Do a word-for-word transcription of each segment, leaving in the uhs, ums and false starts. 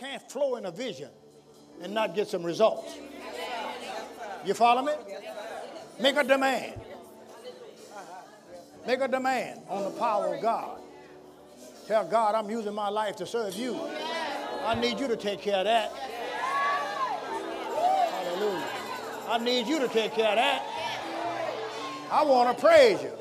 can't flow in a vision and not get some results. You follow me? Make a demand. Make a demand on the power of God. Tell God, I'm using my life to serve you. I need you to take care of that. Hallelujah. I need you to take care of that. I want to praise you.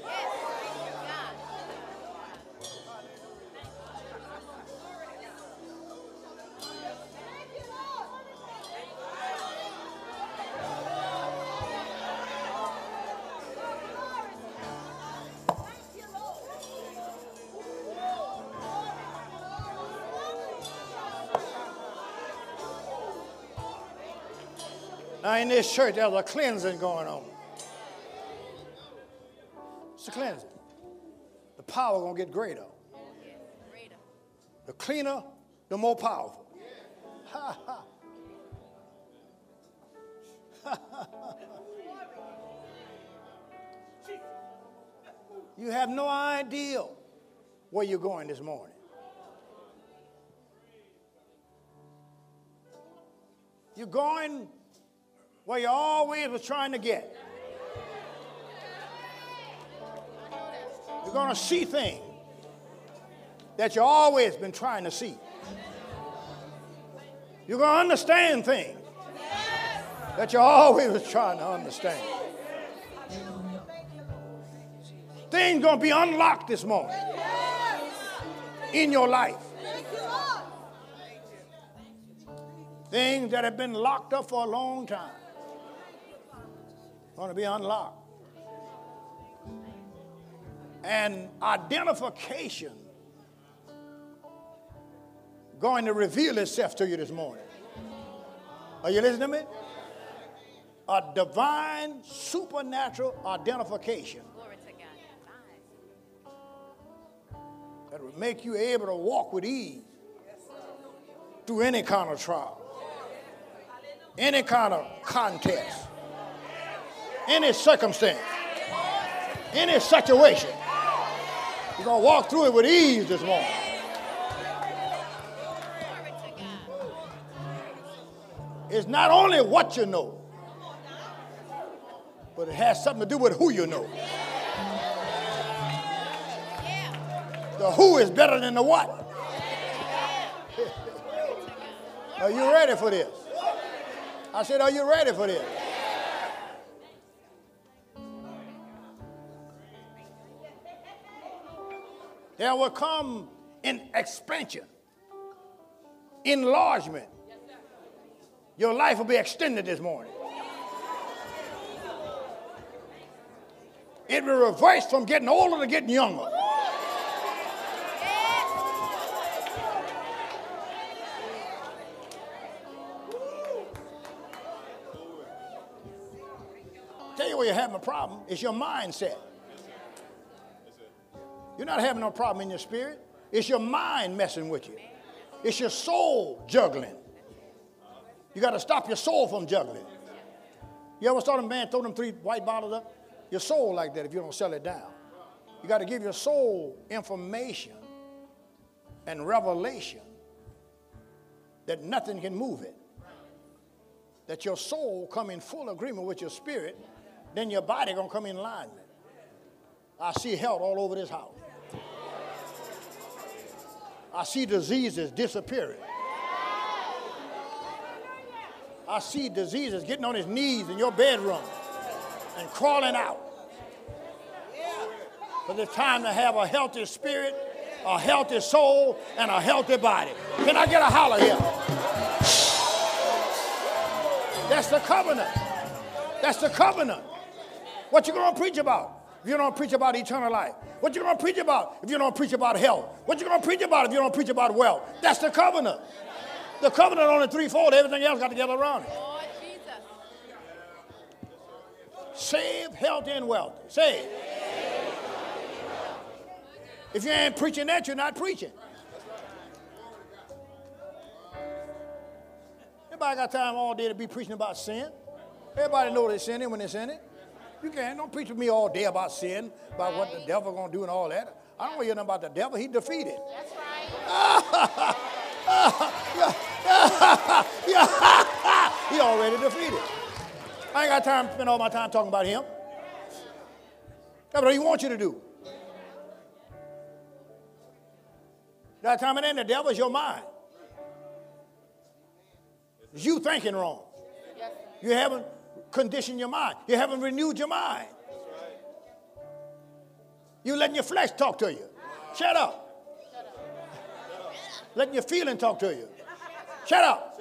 Now in this church, there's a cleansing going on. It's a cleansing. The power going to get greater. The cleaner, the more powerful. Ha, ha. You have no idea where you're going this morning. You're going where you always was trying to get. You're going to see things that you've always been trying to see. You're going to understand things that you always was trying to understand. Things going to be unlocked this morning in your life. Things that have been locked up for a long time going to be unlocked. And identification going to reveal itself to you this morning. Are you listening to me? A divine, supernatural identification that will make you able to walk with ease through any kind of trial, any kind of contest, any circumstance, any situation. You're going to walk through it with ease this morning. It's not only what you know, but it has something to do with who you know. The who is better than the what. Are you ready for this? I said, are you ready for this? There will come an expansion, enlargement. Your life will be extended this morning. It will reverse from getting older to getting younger. Tell you where you're having a problem. It's your mindset. You're not having no problem in your spirit. It's your mind messing with you. It's your soul juggling. You got to stop your soul from juggling. You ever saw them man throw them three white bottles up? Your soul like that if you don't sell it down. You got to give your soul information and revelation that nothing can move it. That your soul come in full agreement with your spirit, then your body going to come in alignment. I see health all over this house. I see diseases disappearing. I see diseases getting on his knees in your bedroom and crawling out. But it's time to have a healthy spirit, a healthy soul, and a healthy body. Can I get a holler here? That's the covenant. That's the covenant. What you going to preach about if you don't preach about eternal life? What you going to preach about if you don't preach about health? What you going to preach about if you don't preach about wealth? That's the covenant. The covenant only threefold. Everything else got together around it. Lord Jesus. Save, healthy, and wealthy. Save. If you ain't preaching that, you're not preaching. Everybody got time all day to be preaching about sin. Everybody know they're sinning when they're sinning. You can't. Don't preach with me all day about sin, about what the devil going to do and all that. I don't want to hear nothing about the devil. He defeated. That's right. got time to spend all my time talking about him. That's what he wants you to do. That time it ain't the devil, it's your mind. It's you thinking wrong. You haven't conditioned your mind. You haven't renewed your mind. You letting your flesh talk to you. Shut up. Letting your feeling talk to you. Shut up.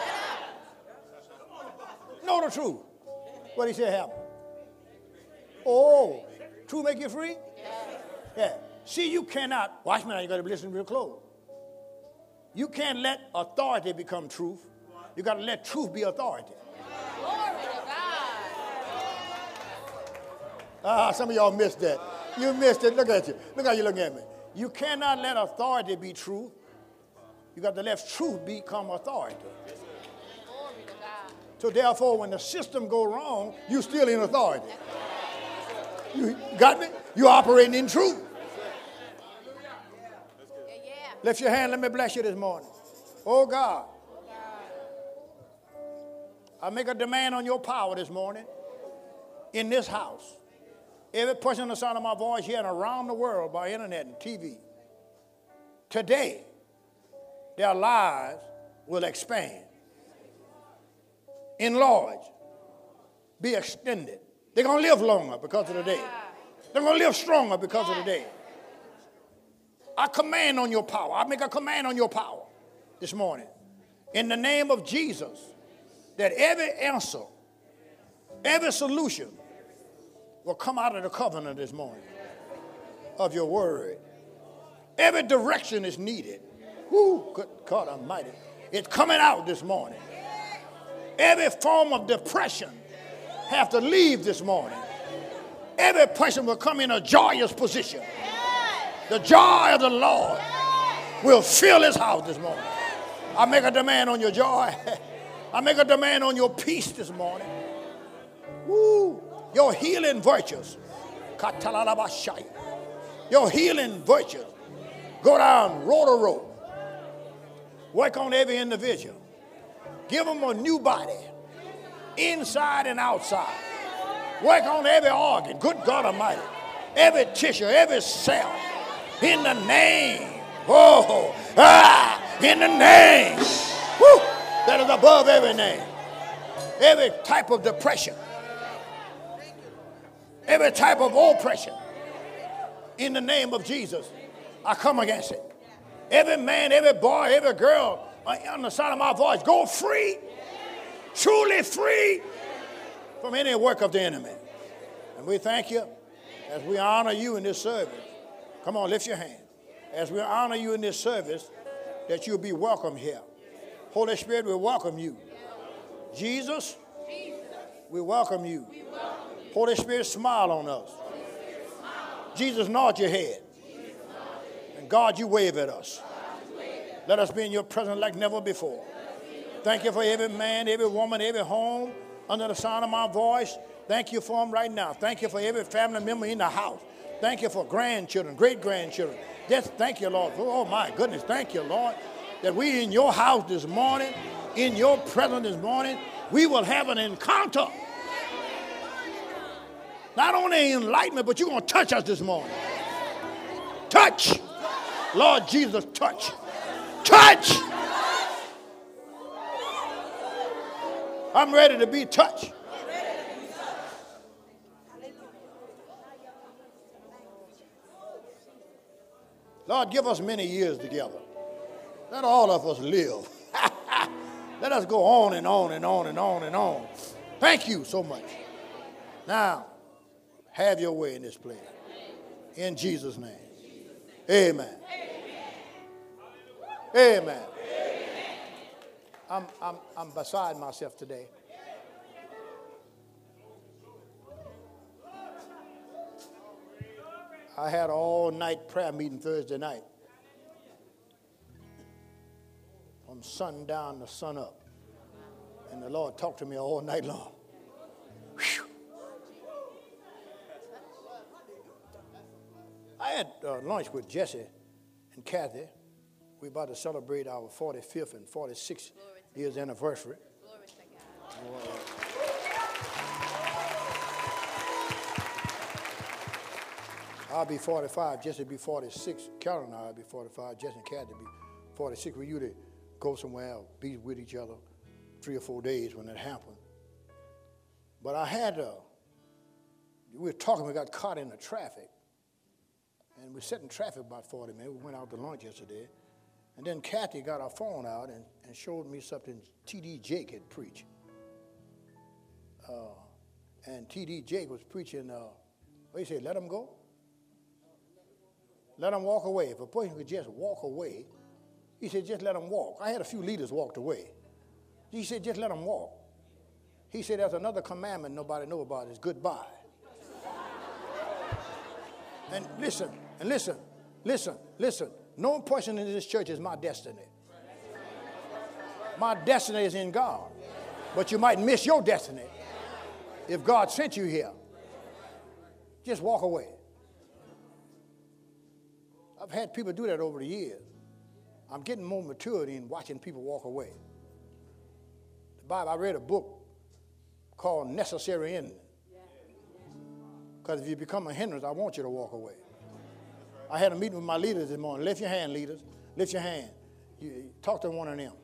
Know the truth. What he said happened. Oh, truth make you free? Yeah. See, you cannot, watch me now, you got to listen real close. You can't let authority become truth. You got to let truth be authority. Glory to God. Ah, some of y'all missed that. You missed it. Look at you. Look how you looking at me. You cannot let authority be truth. You got to let truth become authority. Glory to God. So therefore, when the system go wrong, you still in authority. You got me? You're operating in truth. Yeah, yeah. Lift your hand. Let me bless you this morning. Oh, God. I make a demand on your power this morning in this house. Every person on the sound of my voice here and around the world by internet and T V. Today, their lives will expand, enlarge, be extended. They're going to live longer because of the day. They're going to live stronger because of the day. I command on your power. I make a command on your power this morning. In the name of Jesus, that every answer, every solution will come out of the covenant this morning of your word. Every direction is needed. Woo, good God Almighty. It's coming out this morning. Every form of depression have to leave this morning. Every person will come in a joyous position. The joy of the Lord will fill his house this morning. I make a demand on your joy. I make a demand on your peace this morning. Woo! Your healing virtues. Your healing virtues. Go down road to road. Work on every individual. Give them a new body, inside and outside. Work on every organ. Good God Almighty. Every tissue, every cell. In the name. Oh, ah, in the name. Woo, that is above every name. Every type of depression. Every type of oppression. In the name of Jesus, I come against it. Every man, every boy, every girl on the sound of my voice, go free. Truly free from any work of the enemy. And we thank you as we honor you in this service. Come on, lift your hand. As we honor you in this service, that you'll be welcome here. Holy Spirit, we welcome you. Jesus, we welcome you. Holy Spirit, smile on us. Jesus, nod your head. And God, you wave at us. Let us be in your presence like never before. Thank you for every man, every woman, every home under the sound of my voice. Thank you for them right now. Thank you for every family member in the house. Thank you for grandchildren, great-grandchildren. Just thank you, Lord. Oh, my goodness. Thank you, Lord, that we in your house this morning, in your presence this morning, we will have an encounter. Not only enlightenment, but you're going to touch us this morning. Touch. Lord Jesus, touch. Touch. I'm ready to be touched. Lord, give us many years together. Let all of us live. Let us go on and on and on and on and on. Thank you so much. Now, have your way in this place. In Jesus' name. Amen. Amen. I'm, I'm, I'm beside myself today. I had an all-night prayer meeting Thursday night. From sundown to sun up. And the Lord talked to me all night long. Whew. I had uh, lunch with Jesse and Kathy. We're about to celebrate our forty-fifth and forty-sixth years anniversary. Glory to God. Uh, I'll be forty-five. Jesse will be forty-six. Carol and I will be forty-five. Jesse and Kathy will be forty-six. We usually go somewhere, be with each other three or four days when that happened. But I had, uh, we were talking, we got caught in the traffic. And we sat in traffic about forty minutes. We went out to lunch yesterday. And then Kathy got her phone out and, and showed me something T D Jake had preached. Uh, and T D Jake was preaching, uh, what he said, let them go? Let them walk away. If a person could just walk away, he said, just let them walk. I had a few leaders walked away. He said, just let them walk. He said, there's another commandment nobody know about, is goodbye. And listen, and listen, listen, listen. No person in this church is my destiny. My destiny is in God. But you might miss your destiny if God sent you here. Just walk away. I've had people do that over the years. I'm getting more maturity in watching people walk away. The Bible, I read a book called Necessary Ending. Because if you become a hindrance, I want you to walk away. I had a meeting with my leaders this morning. Lift your hand, leaders. Lift your hand. You, you talk to one of them.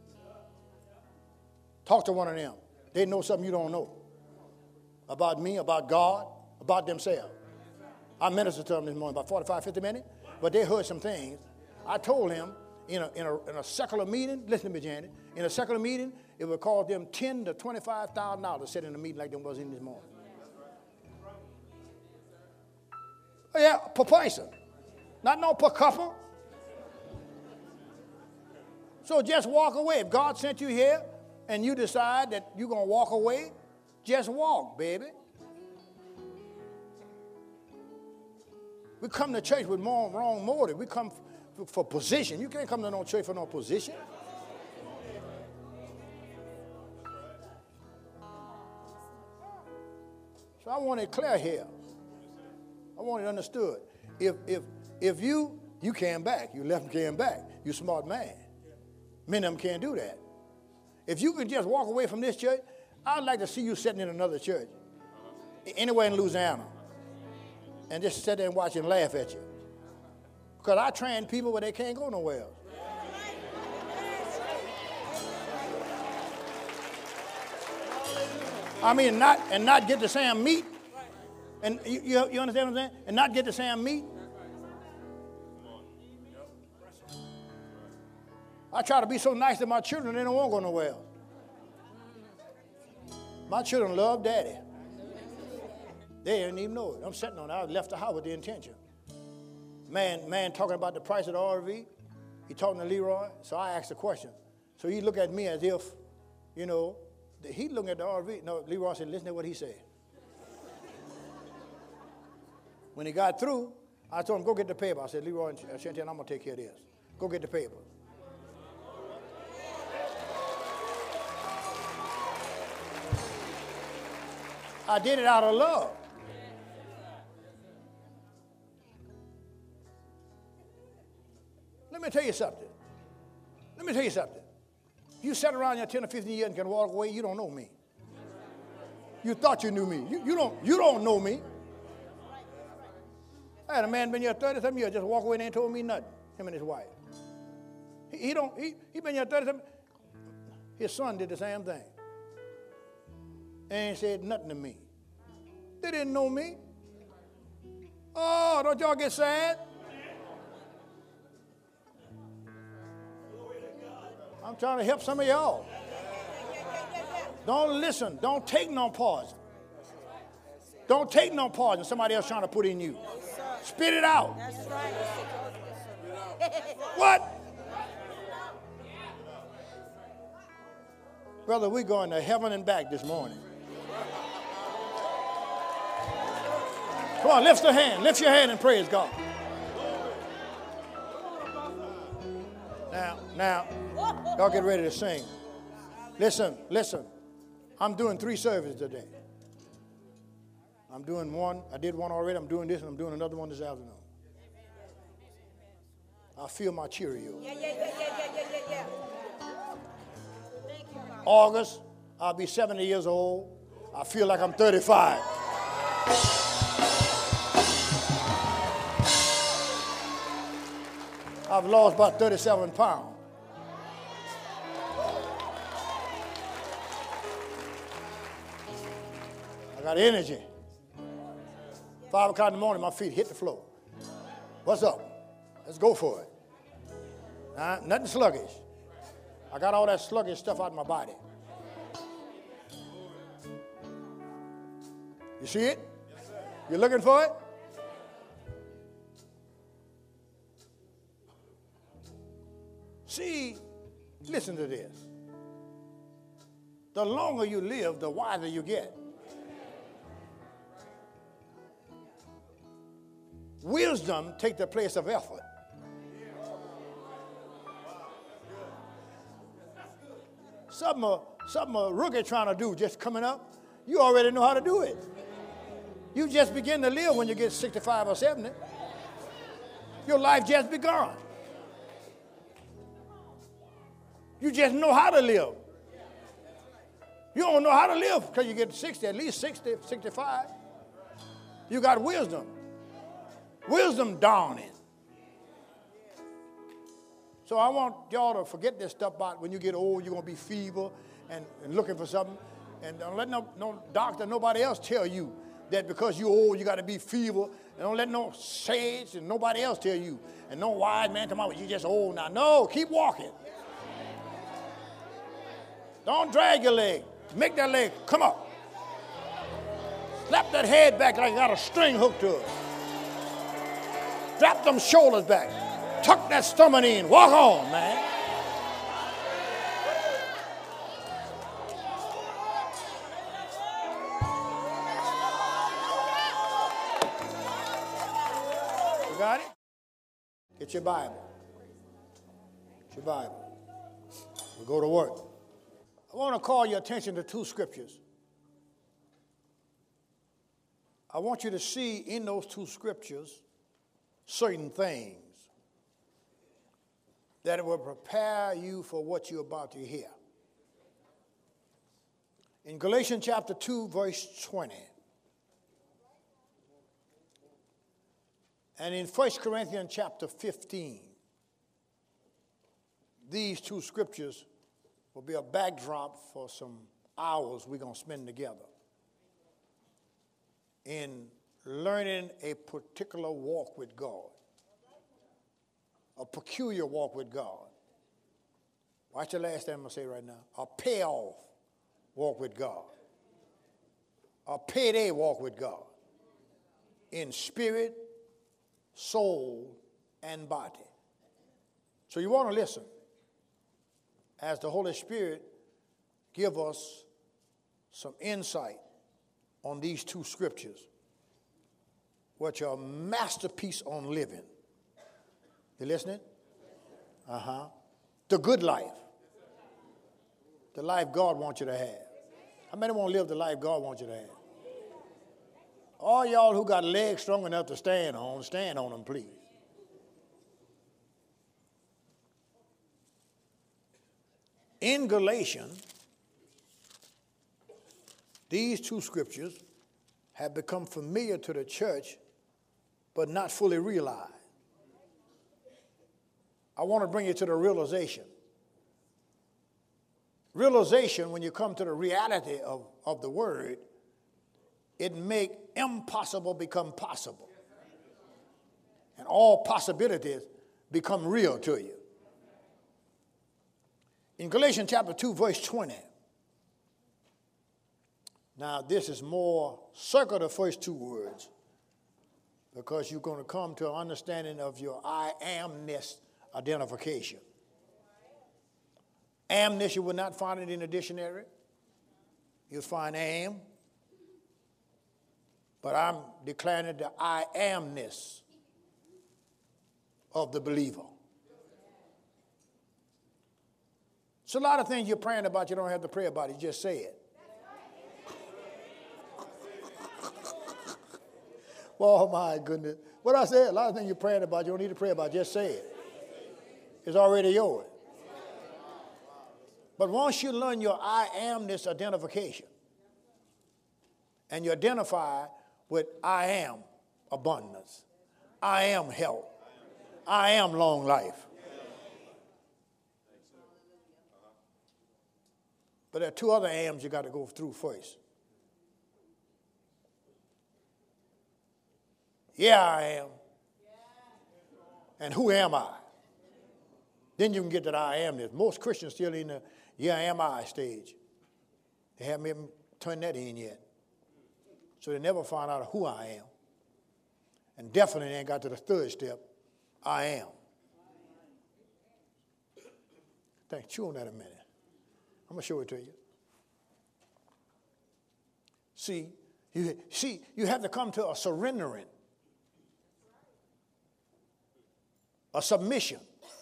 Talk to one of them. They know something you don't know. About me, about God, about themselves. I ministered to them this morning about forty-five, fifty minutes, but they heard some things. I told them in a, in a, in a secular meeting, listen to me, Janet, in a secular meeting, it would cost them ten to twenty-five thousand dollars to sit in a meeting like them was in this morning. Oh, yeah, per person. Not no per couple. So just walk away. If God sent you here and you decide that you're going to walk away, just walk, baby. We come to church with more wrong motive. We come for, for position. You can't come to no church for no position. So I want it clear here. I want it understood. If if if you you came back, you left and came back, you're a smart man. Many of them can't do that. If you could just walk away from this church, I'd like to see you sitting in another church, anywhere in Louisiana, and just sit there and watch and laugh at you. Because I train people where they can't go nowhere else. I mean, not and not get the same meat. And you, you, you understand what I'm saying? And not get the same meat. I try to be so nice to my children, they don't want to go nowhere else. My children love daddy. They didn't even know it. I'm sitting on it. I left the house with the intention. Man, man talking about the price of the R V. He talking to Leroy. So I asked a question. So he looked at me as if, you know, he looking at the R V. No, Leroy said, listen to what he said. When he got through, I told him, go get the paper. I said, Leroy and Chantel, I'm going to take care of this. Go get the paper. I did it out of love. Let me tell you something. Let me tell you something. You sat around here ten or fifteen years and can walk away, you don't know me. You thought you knew me. You, you, don't, you don't know me. I had a man been here thirty-something years, just walk away and ain't told me nothing, him and his wife. He, he don't, he, he been here thirty-something. His son did the same thing. And ain't said nothing to me. They didn't know me. Oh, don't y'all get sad? I'm trying to help some of y'all. Don't listen. Don't take no pause. Don't take no pause in somebody else trying to put in you. Spit it out. That's right. What? Brother, we're going to heaven and back this morning. Come on, lift your hand. Lift your hand and praise God. Now, now, y'all get ready to sing. Listen, listen. I'm doing three services today. I'm doing one. I did one already. I'm doing this, and I'm doing another one this afternoon. I feel my Cheerio. Yeah, yeah, yeah, yeah, yeah, yeah, yeah. Thank you, God. August, I'll be seventy years old. I feel like I'm thirty-five. I've lost about thirty-seven pounds. I got energy. Five o'clock in the morning, my feet hit the floor. What's up? Let's go for it. Uh, nothing sluggish. I got all that sluggish stuff out of my body. You see it? You looking for it? See, listen to this. The longer you live, the wiser you get. Wisdom takes the place of effort. Something a, something a rookie trying to do just coming up, you already know how to do it. You just begin to live when you get sixty-five or seventy. Your life just begun. You just know how to live. You don't know how to live because you get sixty, at least sixty, sixty-five. You got wisdom. Wisdom dawning. So I want y'all to forget this stuff about when you get old, you're going to be feeble and, and looking for something. And don't let no, no doctor, nobody else tell you that because you're old, you got to be feeble. And don't let no sage and nobody else tell you. And no wise man come out with you just old now. No, keep walking. Don't drag your leg. Make that leg come up. Slap that head back like you got a string hooked to it. Strap them shoulders back. Tuck that stomach in. Walk on, man. You got it? Get your Bible. Get your Bible. We'll go to work. I want to call your attention to two scriptures. I want you to see in those two scriptures certain things that it will prepare you for what you're about to hear. In Galatians chapter two, verse twenty, and in First Corinthians chapter fifteen, these two scriptures will be a backdrop for some hours we're going to spend together in learning a particular walk with God, a peculiar walk with God. Watch the last thing I'm going to say right now. A payoff walk with God. A payday walk with God in spirit, soul, and body. So you want to listen as the Holy Spirit give us some insight on these two scriptures, which are a masterpiece on living. You listening? Uh-huh. The good life. The life God wants you to have. How many want to live the life God wants you to have? All y'all who got legs strong enough to stand on, stand on them, please. In Galatians, these two scriptures have become familiar to the church, but not fully realized. I want to bring you to the realization. Realization, when you come to the reality of, of the word, it make impossible become possible. And all possibilities become real to you. In Galatians chapter two, verse twenty. Now, this is more, circle the first two words, because you're going to come to an understanding of your I amness identification. Amness, you will not find it in the dictionary. You'll find am. But I'm declaring the I amness of the believer. It's a lot of things you're praying about you don't have to pray about it. You just say it. Oh, my goodness. What I said, a lot of things you're praying about you don't need to pray about. Just say it. It's already yours. But once you learn your I amness identification and you identify with I am abundance, I am health, I am long life. But there are two other I ams you got to go through first. Yeah, I am. And who am I? Then you can get that I am. Most Christians still in the yeah, am I stage. They haven't even turned that in yet. So they never find out who I am. And definitely ain't got to the third step, I am. Think, chew on that a minute. I'm going to show it to you. See, you see, you have to come to a surrendering, a submission,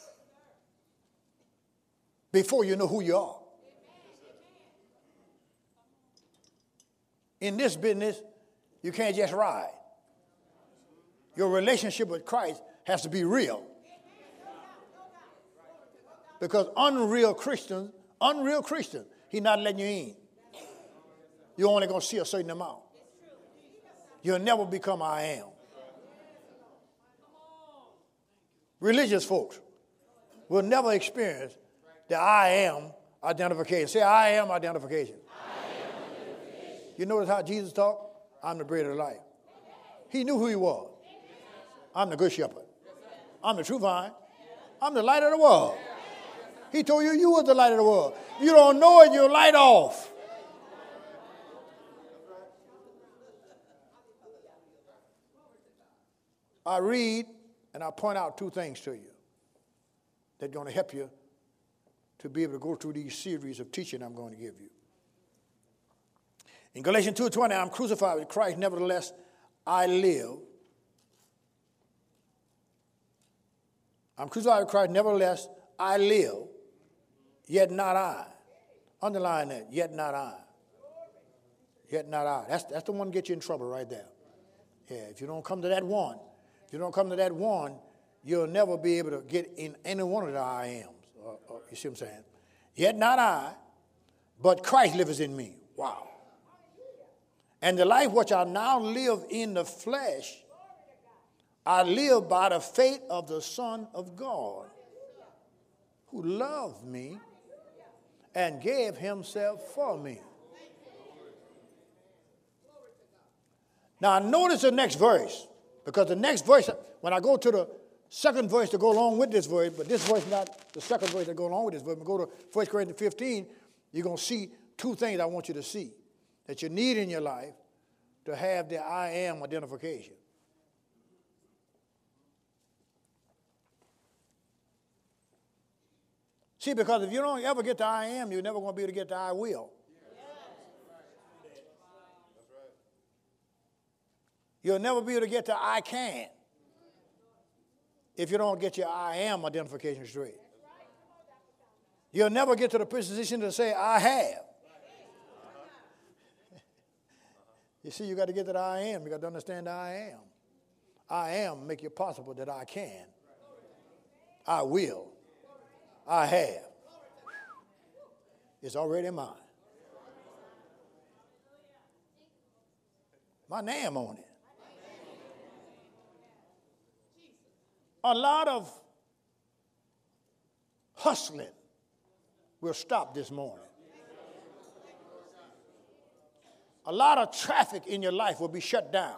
before you know who you are. In this business, you can't just ride. Your relationship with Christ has to be real. Because unreal Christians, unreal Christians, he's not letting you in. You're only going to see a certain amount. You'll never become I am. Religious folks will never experience the I am identification. Say, I am identification. I am identification. You notice how Jesus talked? I'm the bread of life. He knew who he was. I'm the good shepherd. I'm the true vine. I'm the light of the world. He told you you were the light of the world. You don't know it, your light off. I read and I point out two things to you that are going to help you to be able to go through these series of teaching I'm going to give you. In Galatians two twenty, I'm crucified with Christ, nevertheless I live. I'm crucified with Christ, nevertheless I live, yet not I. Underline that, yet not I. Yet not I. That's, that's the one that gets you in trouble right there. Yeah, if you don't come to that one, if you don't come to that one, you'll never be able to get in any one of the I ams. Or, or, you see what I'm saying? Yet not I, but Christ lives in me. Wow. And the life which I now live in the flesh, I live by the faith of the Son of God, who loved me and gave himself for me. Now, notice the next verse, because the next verse, when I go to the second verse to go along with this verse, but this verse is not the second verse to go along with this verse, but go to First Corinthians fifteen, you're going to see two things I want you to see that you need in your life to have the I am identification. See, because if you don't ever get to I am, you're never going to be able to get to I will. You'll never be able to get to I can if you don't get your I am identification straight. You'll never get to the position to say I have. You see, you got to get to the I am. You got to understand the I am. I am make it possible that I can. I will. I have. It's already mine. My name on it. A lot of hustling will stop this morning. A lot of traffic in your life will be shut down.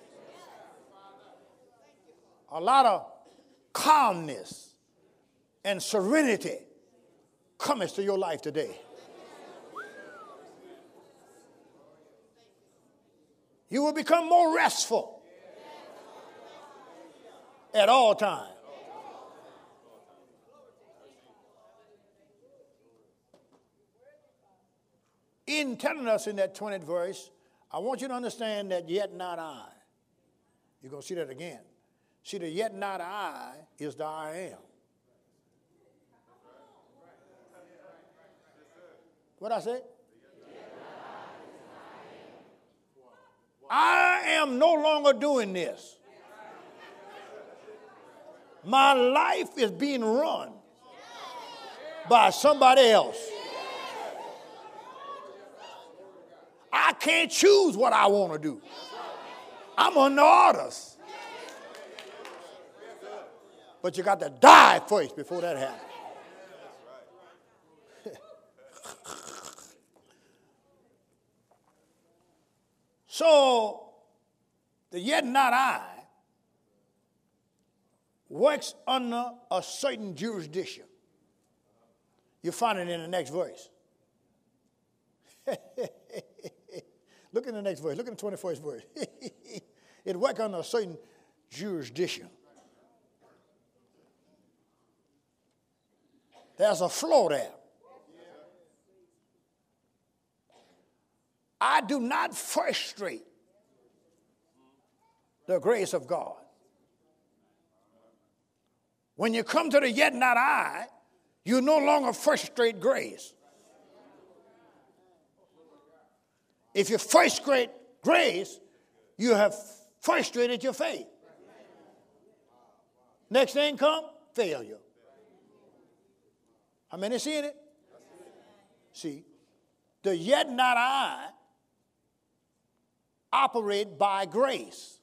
A lot of calmness and serenity comes to your life today. You will become more restful at all times. In telling us in that twentieth verse, I want you to understand that yet not I. You're going to see that again. See, the yet not I is the I am. What I say? I am no longer doing this. My life is being run by somebody else. I can't choose what I want to do. I'm under orders. But you got to die first before that happens. So, the yet not I works under a certain jurisdiction. You find it in the next verse. Look in the next verse. Look in the twenty-first verse. It works under a certain jurisdiction. There's a flow there. I do not frustrate the grace of God. When you come to the yet not I, you no longer frustrate grace. If you frustrate grace, you have frustrated your faith. Next thing come, failure. How many seeing it? See, the yet not I operate by grace.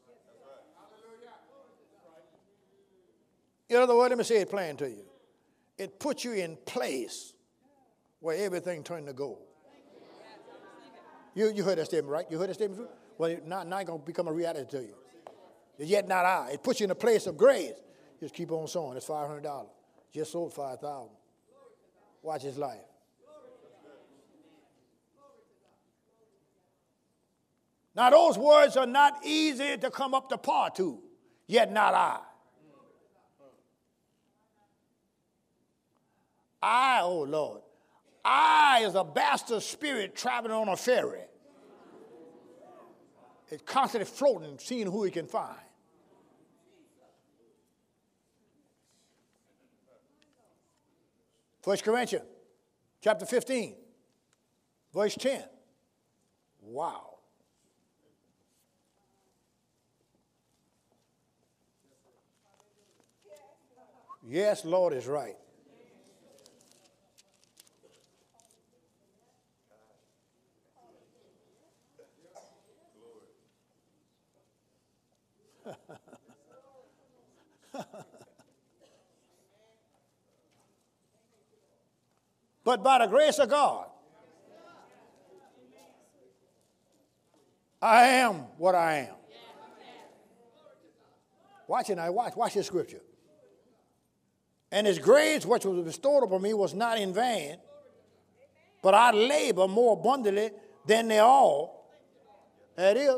In other words, let me say it plain to you. It puts you in place where everything turned to gold. You, you heard that statement, right? You heard that statement? Well, it's not, not going to become a reality to you. It's yet not I. It puts you in a place of grace. Just keep on sowing. It's five hundred dollars. Just sold five thousand dollars. Watch his life. Now, those words are not easy to come up to par to. Yet not I. I, oh Lord, I is a bastard spirit traveling on a ferry. It's constantly floating, seeing who he can find. First Corinthians chapter fifteen, verse ten. Wow. Yes, Lord is right. But by the grace of God, I am what I am. Watch it now. Watch. Watch this scripture. And his grace, which was bestowed upon me, was not in vain, but I labor more abundantly than they all. That is.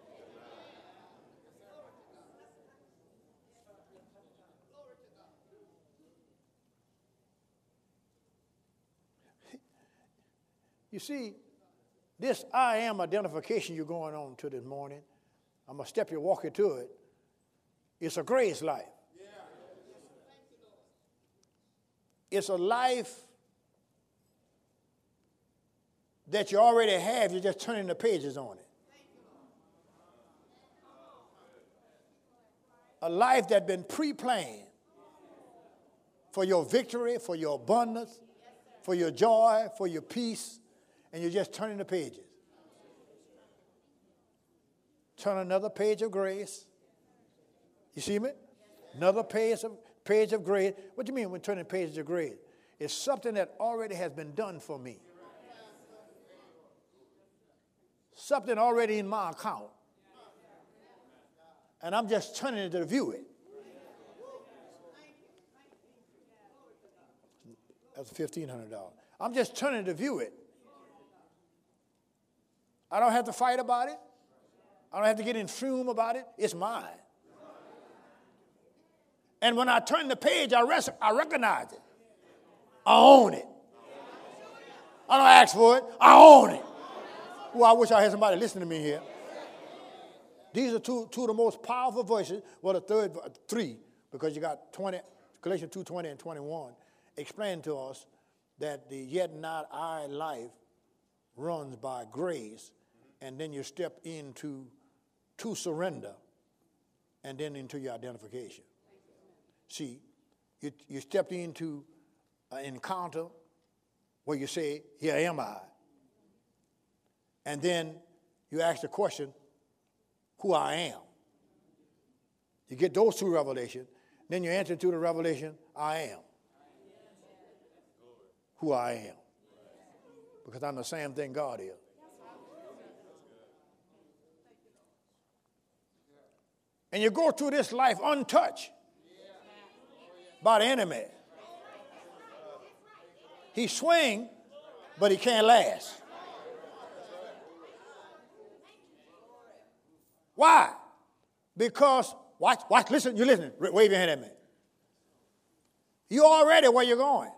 You see, this I am identification you're going on to this morning, I'm going to step you, walk you to it. It's a grace life. It's a life that you already have. You're just turning the pages on it. A life that's been pre-planned for your victory, for your abundance, for your joy, for your peace, and you're just turning the pages. Turn another page of grace. You see me? Another page of page of grace. What do you mean when turning pages of grace? It's something that already has been done for me. Something already in my account. And I'm just turning it to view it. That's fifteen hundred dollars. I'm just turning to view it. I don't have to fight about it. I don't have to get in fume about it. It's mine. And when I turn the page, I, rec- I recognize it. I own it. I don't ask for it. I own it. Well, I wish I had somebody listening to me here. These are two, two of the most powerful voices. Well, the third, three, because you got twenty, Galatians two twenty and twenty-one, explain to us that the yet not I life runs by grace, and then you step into to surrender, and then into your identification. See, you, you stepped into an encounter where you say, here am I. And then you ask the question, who I am. You get those two revelations, Then you enter into the revelation, I am who I am. Because I'm the same thing God is. And you go through this life untouched by the enemy. He swing, but he can't last. Why? Because, watch, watch, listen, you listen, wave your hand at me. You already where you're going.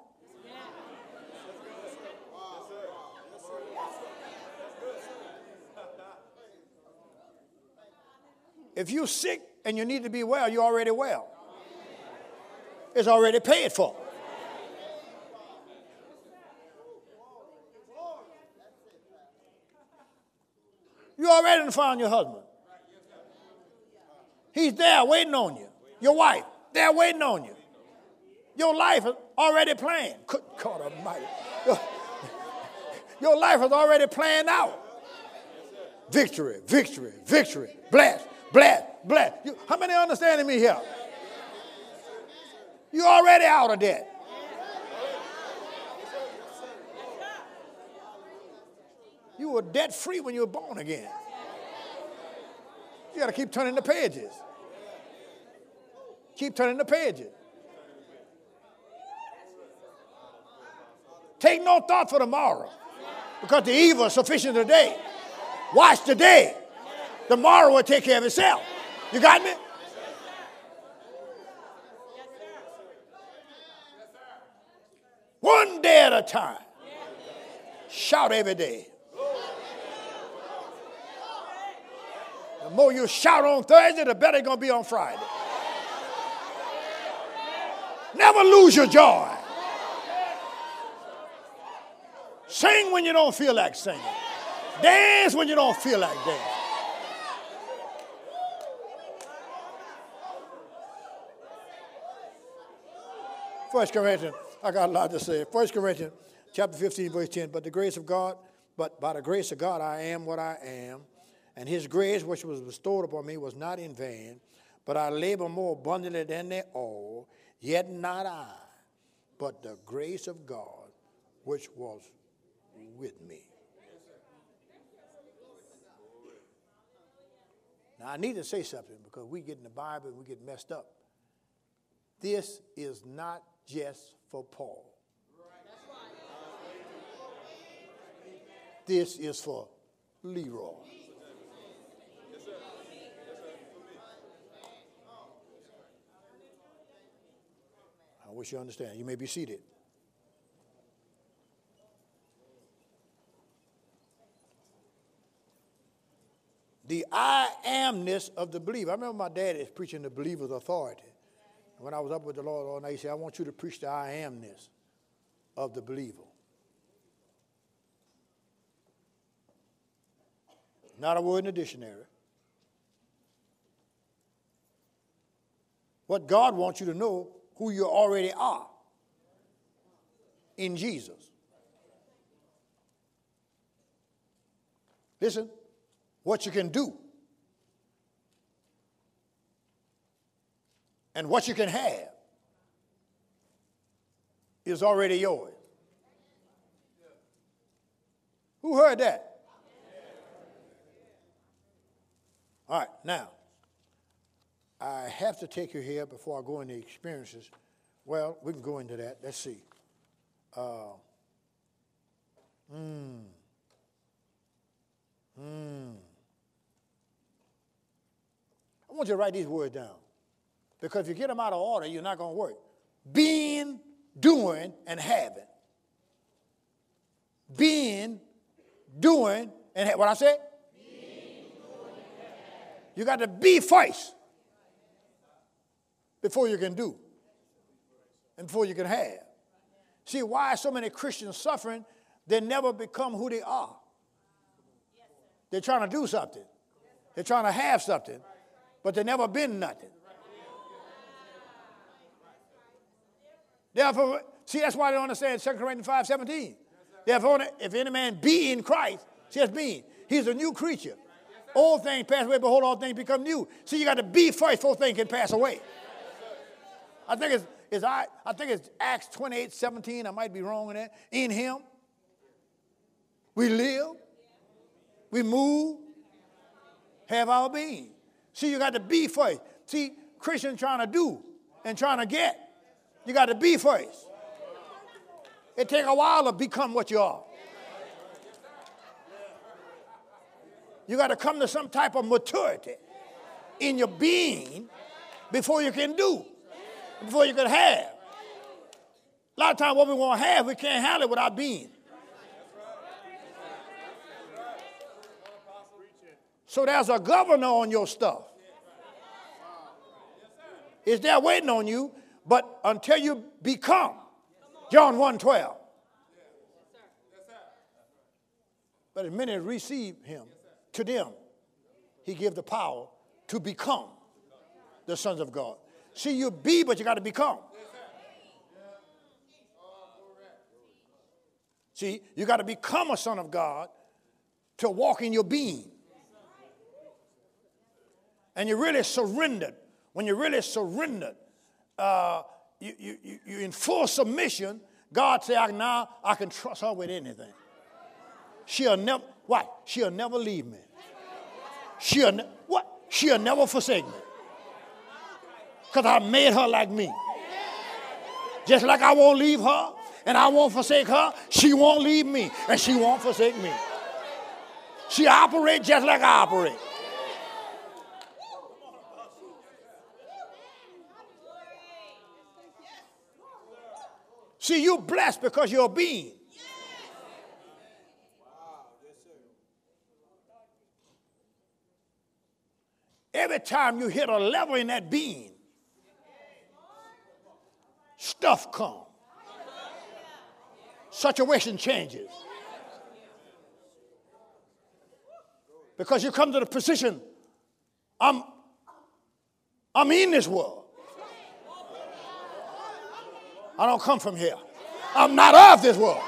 If you're sick and you need to be well, you're already well. It's already paid for. You already done found your husband. He's there waiting on you. Your wife, they're waiting on you. Your life is already planned. Good God Almighty. Your, your life is already planned out. Victory, victory, victory. Bless, bless, bless. You, how many understanding me here? You're already out of debt. You were debt free when you were born again. You got to keep turning the pages. Keep turning the pages. Take no thought for tomorrow, because the evil is sufficient today. Watch today. Tomorrow will take care of itself. You got me? One day at a time. Shout every day. The more you shout on Thursday, the better it's going to be on Friday. Never lose your joy. Sing when you don't feel like singing. Dance when you don't feel like dancing. First Corinthians, I got a lot to say. First Corinthians chapter fifteen, verse ten. But the grace of God, but by the grace of God I am what I am. And his grace which was bestowed upon me was not in vain, but I labor more abundantly than they all, yet not I, but the grace of God which was with me. Now I need to say something, because we get in the Bible and we get messed up. This is not just for Paul. This is for Leroy. I wish you understand. You may be seated. The I amness of the believer. I remember my dad is preaching the believer's authority. And when I was up with the Lord all night, he said, I want you to preach the I amness of the believer. Not a word in the dictionary. What God wants you to know, who you already are in Jesus. Listen, what you can do and what you can have is already yours. Who heard that? All right, now, I have to take you here before I go into experiences. Well, we can go into that. Let's see. Uh, mm, mm. I want you to write these words down, because if you get them out of order, you're not going to work. Being, doing, and having. Being, doing, and ha- what I said? You got to be first before you can do and before you can have. See, why are so many Christians suffering? They never become who they are. They're trying to do something. They're trying to have something, but they've never been nothing. Therefore, see, that's why they don't understand Second Corinthians five seventeen. Therefore, if any man be in Christ, see, that's being. He's a new creature. Old things pass away, behold, all things become new. See, you got to be first before things can pass away. I think it's, it's I, I think it's Acts twenty-eight seventeen. I might be wrong in that. In him, we live, we move, have our being. See, you got to be first. See, Christians trying to do and trying to get. You got to be first. It takes a while to become what you are. You got to come to some type of maturity in your being before you can do, before you can have. A lot of times what we want to have, we can't handle it without being. So there's a governor on your stuff. It's there waiting on you, but until you become. John one twelve. But as many as receive him, to them he gave the power to become the sons of God. See, you be, but you got to become. See, you got to become a son of God to walk in your being. And you really surrendered. When you really surrendered, uh, you, you, you, you're in full submission. God said, now I can trust her with anything. She'll never, what? She'll never leave me. She'll, ne- what? She'll never forsake me. Because I made her like me. Just like I won't leave her and I won't forsake her, she won't leave me and she won't forsake me. She operates just like I operate. See, you're blessed because you're a being. Every time you hit a level in that being, stuff comes. Situation changes. Because you come to the position, I'm, I'm in this world. I don't come from here. I'm not of this world.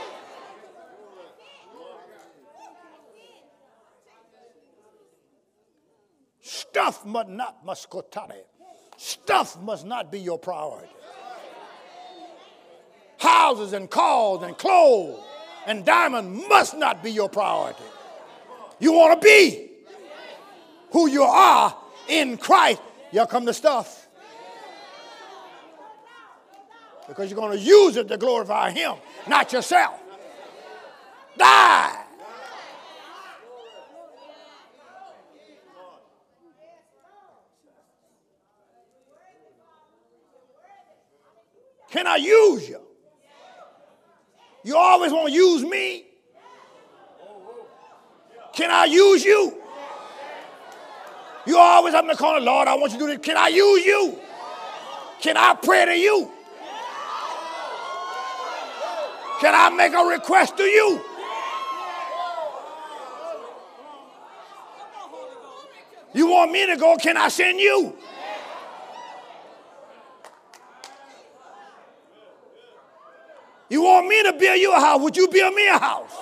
Stuff must not, mascotare. Stuff must not be your priority. Houses and cars and clothes and diamonds must not be your priority. You want to be who you are in Christ. Here come the stuff. Because you're going to use it to glorify him, not yourself. Die. Can I use you? You always want to use me? Can I use you? You always up in the corner, Lord, I want you to do this. Can I use you? Can I pray to you? Can I make a request to you? You want me to go? Can I send you? You want me to build you a house? Would you build me a house?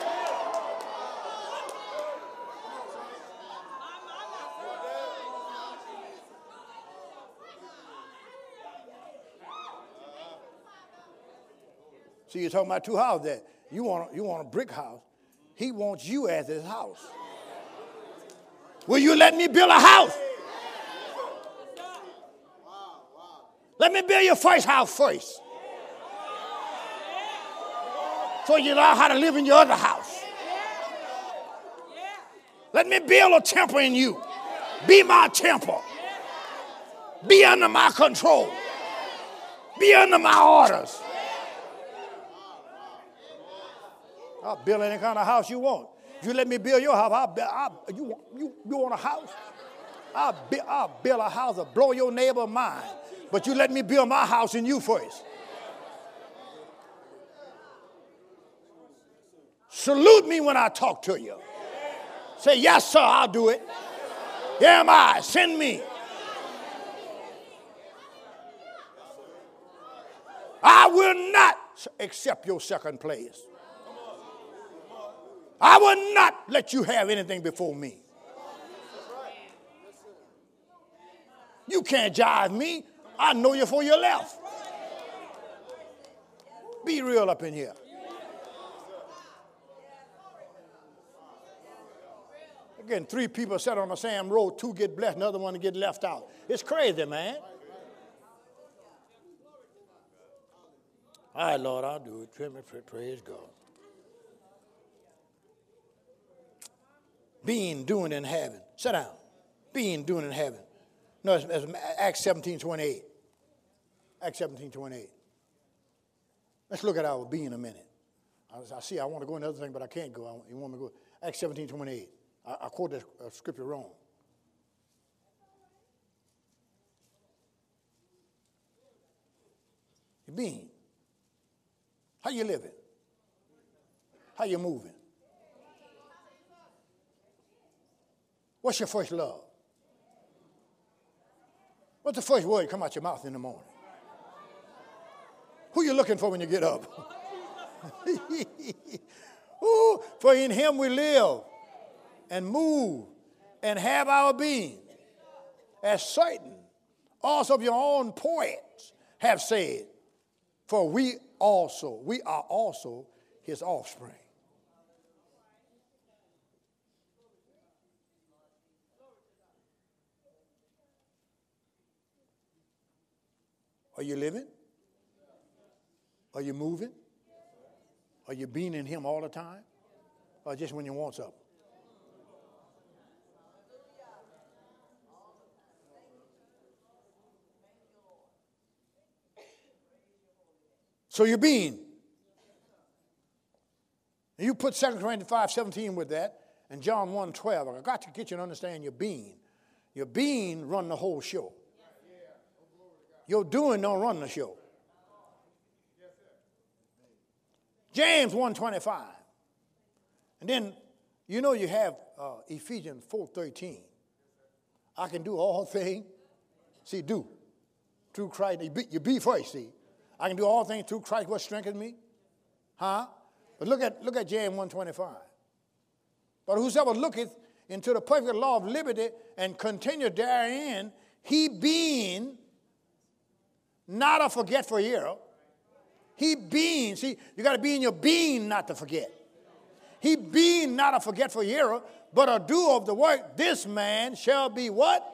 See, you're talking about two houses there. You want, you want a brick house. He wants you as his house. Will you let me build a house? Let me build your first house first. So you learn how to live in your other house. Let me build a temple in you. Be my temple. Be under my control. Be under my orders. I'll build any kind of house you want. If you let me build your house, I'll build, I'll, you, want, you, you want a house? I'll, build, I'll build a house that'll blow your neighbor's mind. But you let me build my house in you first. Salute me when I talk to you. Say, yes, sir, I'll do it. Here am I. Send me. I will not accept your second place. I will not let you have anything before me. You can't jive me. I know you before you left. Be real up in here. Again, three people sat on the same road, two get blessed, another one to get left out. It's crazy, man. All right, Lord, I'll do it. Praise God. Being, doing, and having. Sit down. Being, doing, and having. No, it's, it's Acts seventeen twenty-eight. Acts seventeen twenty-eight. Let's look at our being a minute. I, I see I want to go into other thing, but I can't go. I, you want me to go? Acts seventeen twenty-eight. I, I quote that uh, scripture wrong. Your being. How you living? How you moving? What's your first love? What's the first word that come out your mouth in the morning? Who you looking for when you get up? Ooh, for in him we live and move and have our being. As certain also of your own poets have said, for we also, we are also his offspring. Are you living? Are you moving? Are you being in him all the time? Or just when you want something? So you're being. And you put Second Corinthians five seventeen with that and John one twelve. I got to get you to understand your being. Your being run the whole show. Your doing don't run the show. James one twenty-five. And then, you know you have uh, Ephesians four thirteen. I can do all things. See, do. Through Christ. You be, you be first, see. I can do all things through Christ what strengthens me. Huh? But look at, look at James one twenty-five. But whosoever looketh into the perfect law of liberty and continue therein, he being not a forgetful hearer. He being, see, you got to be in your being not to forget. He being not a forgetful hearer, but a doer of the work, this man shall be what?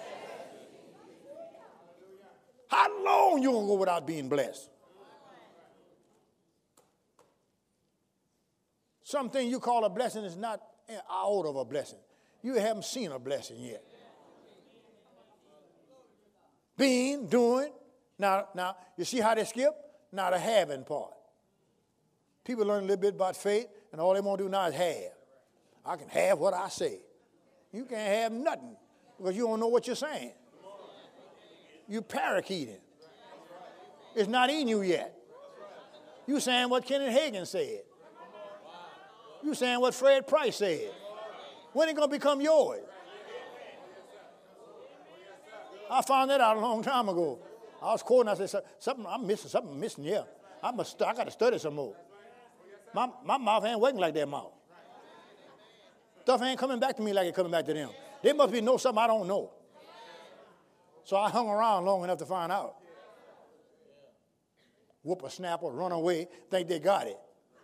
How long you going to go without being blessed? Something you call a blessing is not out of a blessing. You haven't seen a blessing yet. Being, doing. Now, now, you see how they skip? Now the having part. People learn a little bit about faith, and all they want to do now is have. I can have what I say. You can't have nothing because you don't know what you're saying. You parakeeting. It's not in you yet. You saying what Kenneth Hagin said. You saying what Fred Price said. When is it going to become yours? I found that out a long time ago. I was quoting, I said, something, I'm missing, something missing here. I must, I got to study some more. My, my mouth ain't working like their mouth. Stuff ain't coming back to me like it's coming back to them. They must be know something I don't know. So I hung around long enough to find out. Whoop a snapper, run away, think they got it.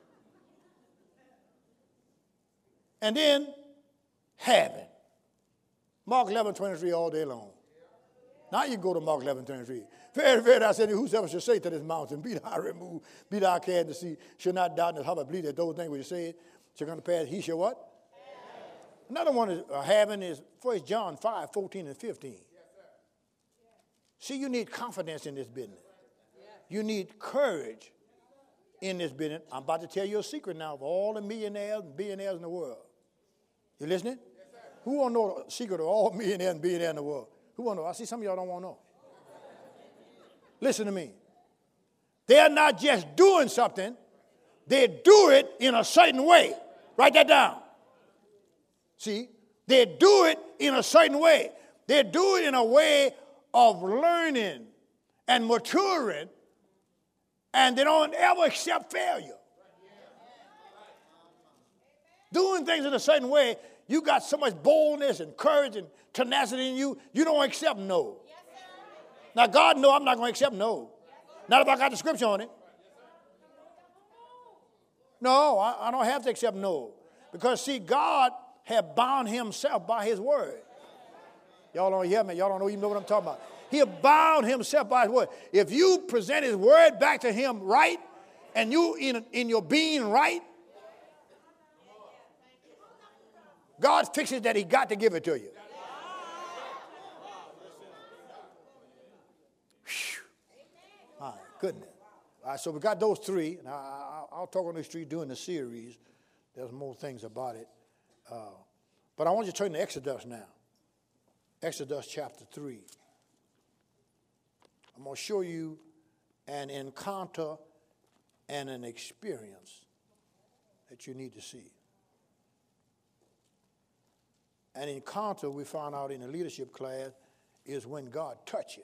And then having. Mark eleven twenty-three all day long. Now you go to Mark eleven twenty-three. Very, very, I said, whosoever shall say to this mountain, be thou removed, be thou cast into the sea, shall not doubt in his heart, but believe that those things which you said shall come to pass, he shall what? Have. Another one is uh, having is First John five, fourteen and fifteen. Yes, see, you need confidence in this business. Yes. You need courage in this business. I'm about to tell you a secret now of all the millionaires and billionaires in the world. You listening? Yes, who want to know the secret of all millionaires and billionaires in the world? Who want to know? I see some of y'all don't want to know. Listen to me. They're not just doing something. They do it in a certain way. Write that down. See? They do it in a certain way. They do it in a way of learning and maturing, and they don't ever accept failure. Doing things in a certain way, you got so much boldness and courage and tenacity in you, you don't accept no. Now, God knows I'm not going to accept no. Not if I got the scripture on it. No, I, I don't have to accept no. Because, see, God had bound himself by his word. Y'all don't hear me. Y'all don't even know what I'm talking about. He bound himself by his word. If you present his word back to him right, and you in, in your being right, God fixes that he got to give it to you. Whew. My goodness. All right, so we got those three. And I, I, I'll talk on these three during the series. There's more things about it. Uh, but I want you to turn to Exodus now. Exodus chapter three. I'm going to show you an encounter and an experience that you need to see. An encounter, we found out in the leadership class, is when God touched you.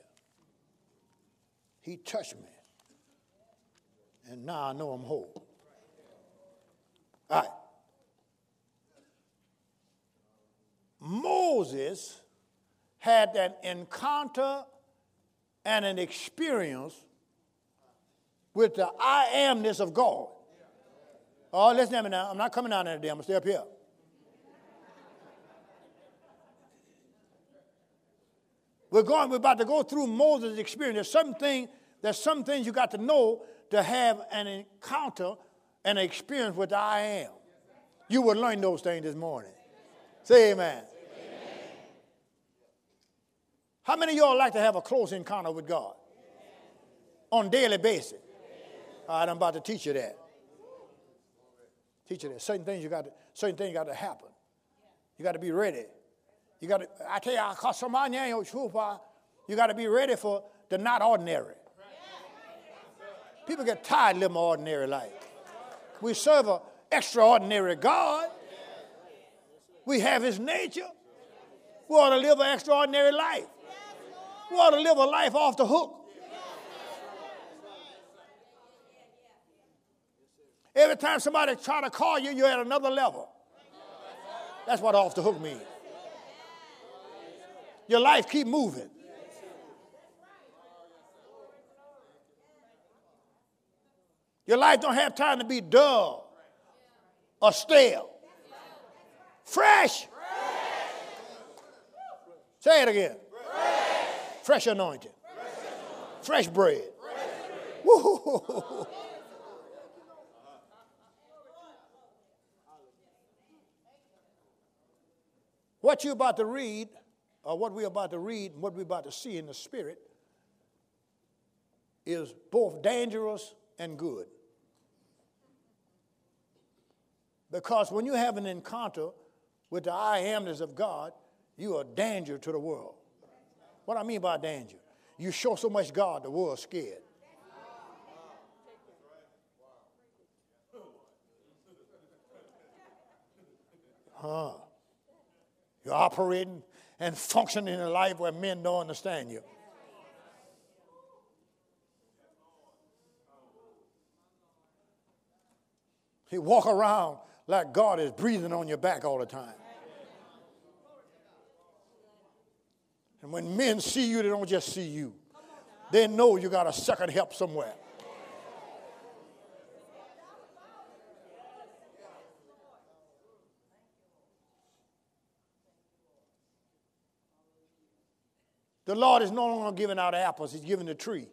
He touched me. And now I know I'm whole. All right. Moses had an encounter and an experience with the I amness of God. Oh, listen to me now. I'm not coming down there today. I'm going to stay up here. We're going, we're about to go through Moses' experience. There's some thing, there's some things you got to know to have an encounter and an experience with the I am. You will learn those things this morning. Say amen. Amen. How many of y'all like to have a close encounter with God? On a daily basis? All right, I'm about to teach you that. Teach you that. Certain things you got to, certain things got to happen. You got to be ready. You got to, I tell you, I call somebody, you got to be ready for the not ordinary. People get tired living an ordinary life. We serve an extraordinary God. We have his nature. We ought to live an extraordinary life. We ought to live a life off the hook. Every time somebody try to call you, you're at another level. That's what off the hook means. Your life keep moving. Your life don't have time to be dull or stale. Fresh. Say it again. Fresh anointing. Fresh bread. Woo-hoo-hoo-hoo. What you're about to read, or what we're about to read, and what we're about to see in the Spirit, is both dangerous and good. Because when you have an encounter with the I amness of God, you are a danger to the world. What I mean by danger? You show so much God, the world's scared. Huh. You're operating and functioning in a life where men don't understand you. You walk around like God is breathing on your back all the time. And when men see you, they don't just see you. They know you got a second help somewhere. The Lord is no longer giving out apples. He's giving the tree.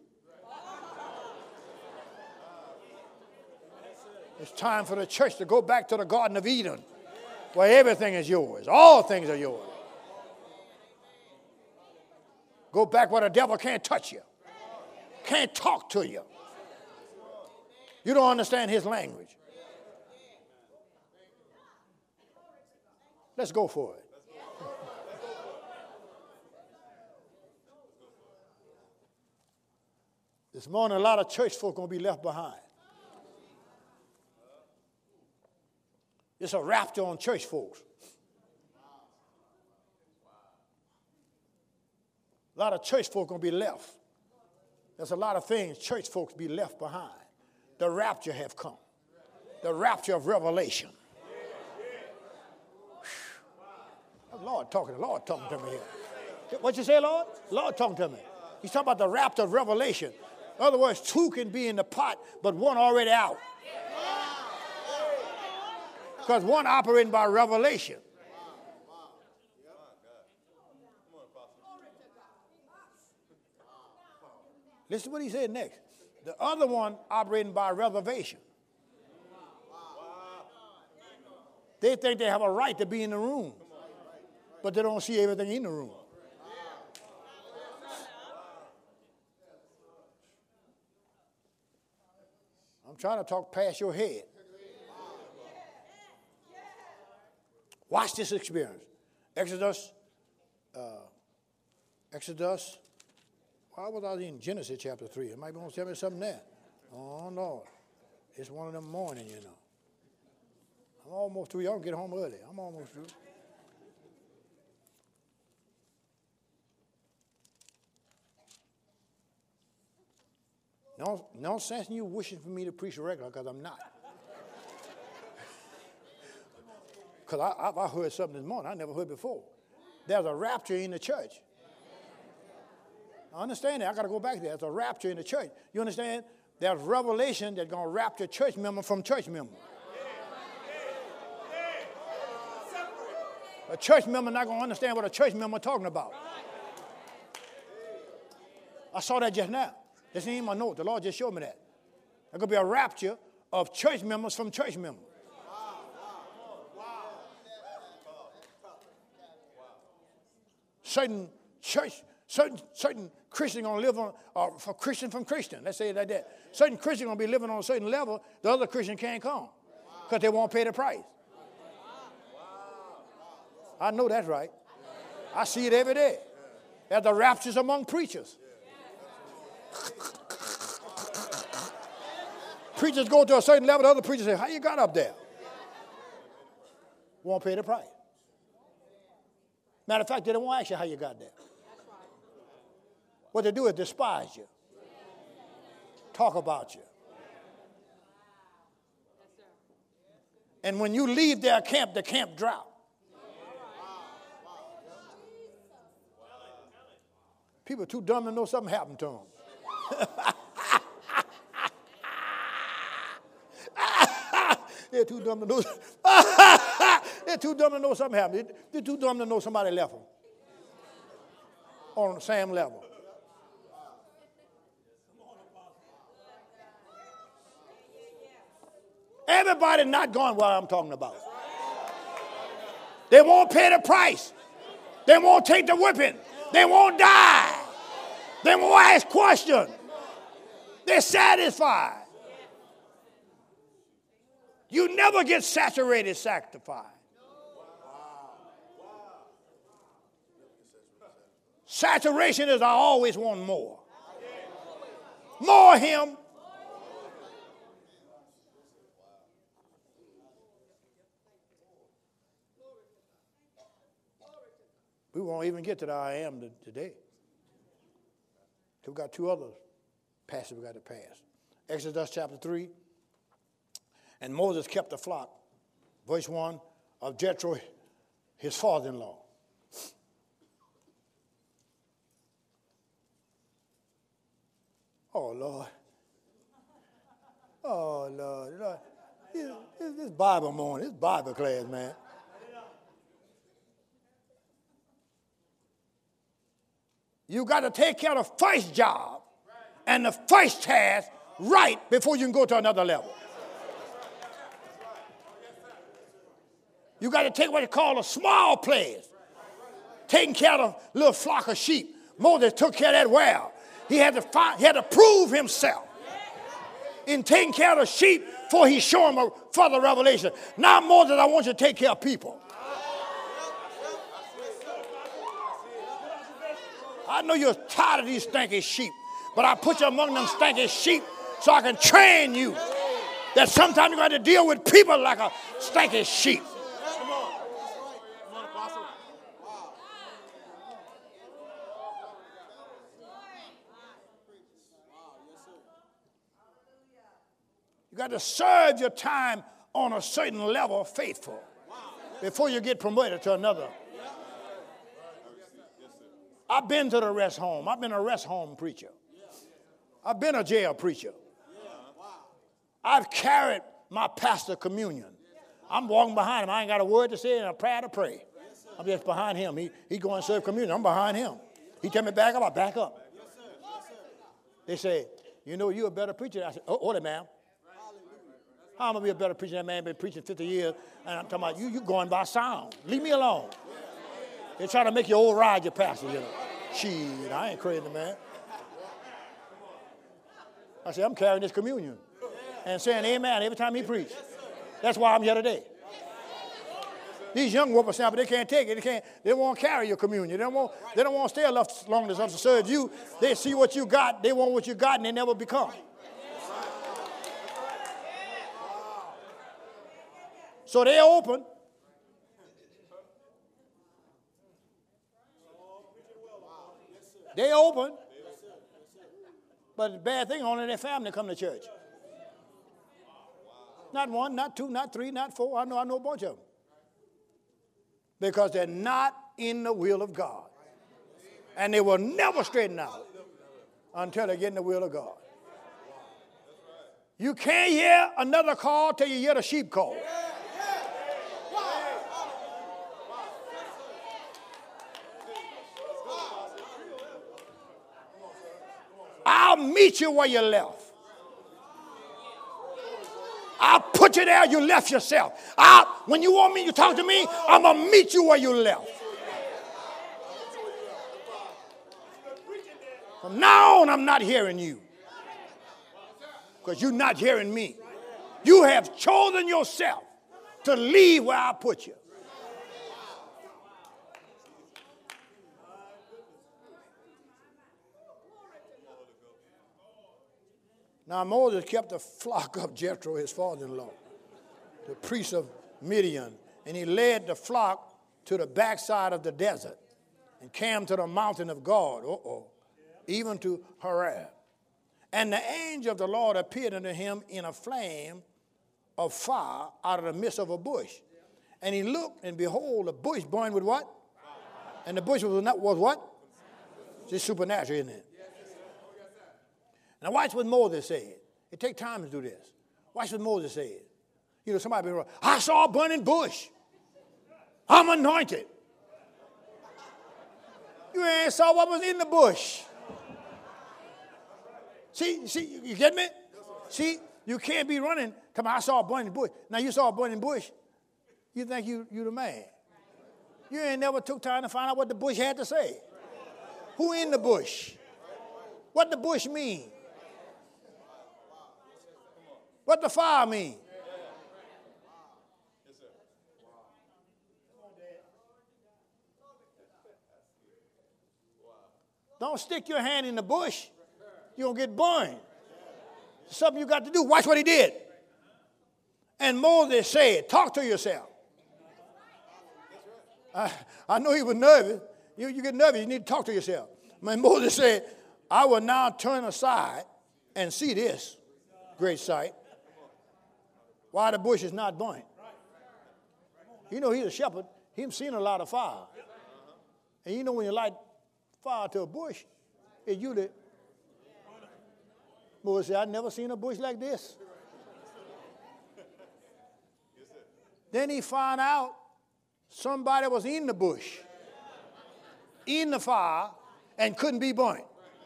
It's time for the church to go back to the Garden of Eden, where everything is yours. All things are yours. Go back where the devil can't touch you, can't talk to you. You don't understand his language. Let's go for it. This morning, a lot of church folk are going to be left behind. It's a rapture on church folks. A lot of church folk are going to be left. There's a lot of things church folks be left behind. The rapture have come. The rapture of revelation. Whew. Lord talking, Lord talking to me here. What you say, Lord? Lord talking to me. He's talking about the rapture of revelation. In other words, two can be in the pot, but one already out. Because one operating by revelation. Listen to what he said next. The other one operating by reservation. They think they have a right to be in the room, but they don't see everything in the room. I'm trying to talk past your head. Watch this experience. Exodus, uh, Exodus, why was I in Genesis chapter three? It might be going to tell me something there. Oh, no. It's one of them morning, you know. I'm almost through. Y'all can get home early. I'm almost through. No, no sense in you wishing for me to preach regular, because I'm not. Because I, I, I heard something this morning I never heard before. There's a rapture in the church. I understand that. I got to go back there. There's a rapture in the church. You understand? There's revelation that's going to rapture church member from church member. A church member not going to understand what a church member talking about. I saw that just now. This ain't in my note. The Lord just showed me that. There's going to be a rapture of church members from church members. Certain church, certain certain Christian going to live on, or for Christian from Christian. Let's say it like that. Certain Christian going to be living on a certain level. The other Christian can't come because they won't pay the price. I know that's right. I see it every day. There's the raptures among preachers. Preachers go to a certain level, the other preachers say, how you got up there? Won't pay the price. Matter of fact, they don't want to ask you how you got there. What they do is despise you. Talk about you. And when you leave their camp, the camp drop. People are too dumb to know something happened to them. They're too dumb to know. They're too dumb to know something happened. They're too dumb to know somebody left them on the same level. Everybody not going what I'm talking about. They won't pay the price. They won't take the whipping. They won't die. They won't ask questions. They're satisfied. You never get saturated sanctified. Saturation is I always want more. More of him. We won't even get to the I am today. We've got two other passages we've got to pass. Exodus chapter three. And Moses kept the flock, verse one, of Jethro, his father-in-law. Oh, Lord. Oh, Lord. Lord. This, this Bible morning, this Bible class, man. You got to take care of the first job and the first task right before you can go to another level. You got to take what they call a small place. Taking care of a little flock of sheep. Moses took care of that well. He had to find, he had to prove himself in taking care of the sheep before he showed him a further revelation. Now, Moses, I want you to take care of people. I know you're tired of these stinking sheep, but I put you among them stinking sheep so I can train you that sometimes you got to deal with people like a stinking sheep. You got to serve your time on a certain level faithful before you get promoted to another. I've been to the rest home. I've been a rest home preacher. I've been a jail preacher. I've carried my pastor communion. I'm walking behind him. I ain't got a word to say and a prayer to pray. I'm just behind him. He, he go and serve communion. I'm behind him. He tell me back up, I back up. They say, you know, you're a better preacher. I said, oh, hold it, ma'am. How am I going to be a better preacher? That man been preaching fifty years, and I'm talking about you, you going by sound. Leave me alone. They're trying to make you override your pastor, you know. Shit, I ain't crazy, man. I said, I'm carrying this communion and saying amen every time he preaches. That's why I'm here today. These young whippersnappers, they can't take it. They can't. They won't carry your communion. They don't want. They don't want to stay enough long enough to serve you. They see what you got. They want what you got, and they never become. So they're open. They open. But the bad thing, only their family come to church. Not one, not two, not three, not four. I know, I know a bunch of them. Because they're not in the will of God. And they will never straighten out until they get in the will of God. You can't hear another call till you hear the sheep call. I'll meet you where you left. I'll put you there, you left yourself. I'll, when you want me to talk to me, I'm going to meet you where you left. From now on, I'm not hearing you. Because you're not hearing me. You have chosen yourself to leave where I put you. Now Moses kept the flock of Jethro, his father-in-law, the priest of Midian, and he led the flock to the backside of the desert and came to the mountain of God, uh-oh, even to Horeb. And the angel of the Lord appeared unto him in a flame of fire out of the midst of a bush. And he looked, and behold, the bush burned with what? And the bush was, not, was what? It's supernatural, isn't it? Now watch what Moses said. It takes time to do this. Watch what Moses said. You know, somebody be wrong. I saw a burning bush. I'm anointed. You ain't saw what was in the bush. See, see, you get me? See, you can't be running. Come on, I saw a burning bush. Now you saw a burning bush. You think you you the man. You ain't never took time to find out what the bush had to say. Who in the bush? What the bush mean? What the fire mean? Don't stick your hand in the bush. You're going to get burned. It's something you got to do. Watch what he did. And Moses said, talk to yourself. I, I know he was nervous. You, you get nervous, you need to talk to yourself. And Moses said, I will now turn aside and see this great sight. Why the bush is not burnt. You know he's a shepherd. He's seen a lot of fire. And you know when you light fire to a bush, it's usually, Moses said, I've never seen a bush like this. Then he found out somebody was in the bush, in the fire, and couldn't be burnt.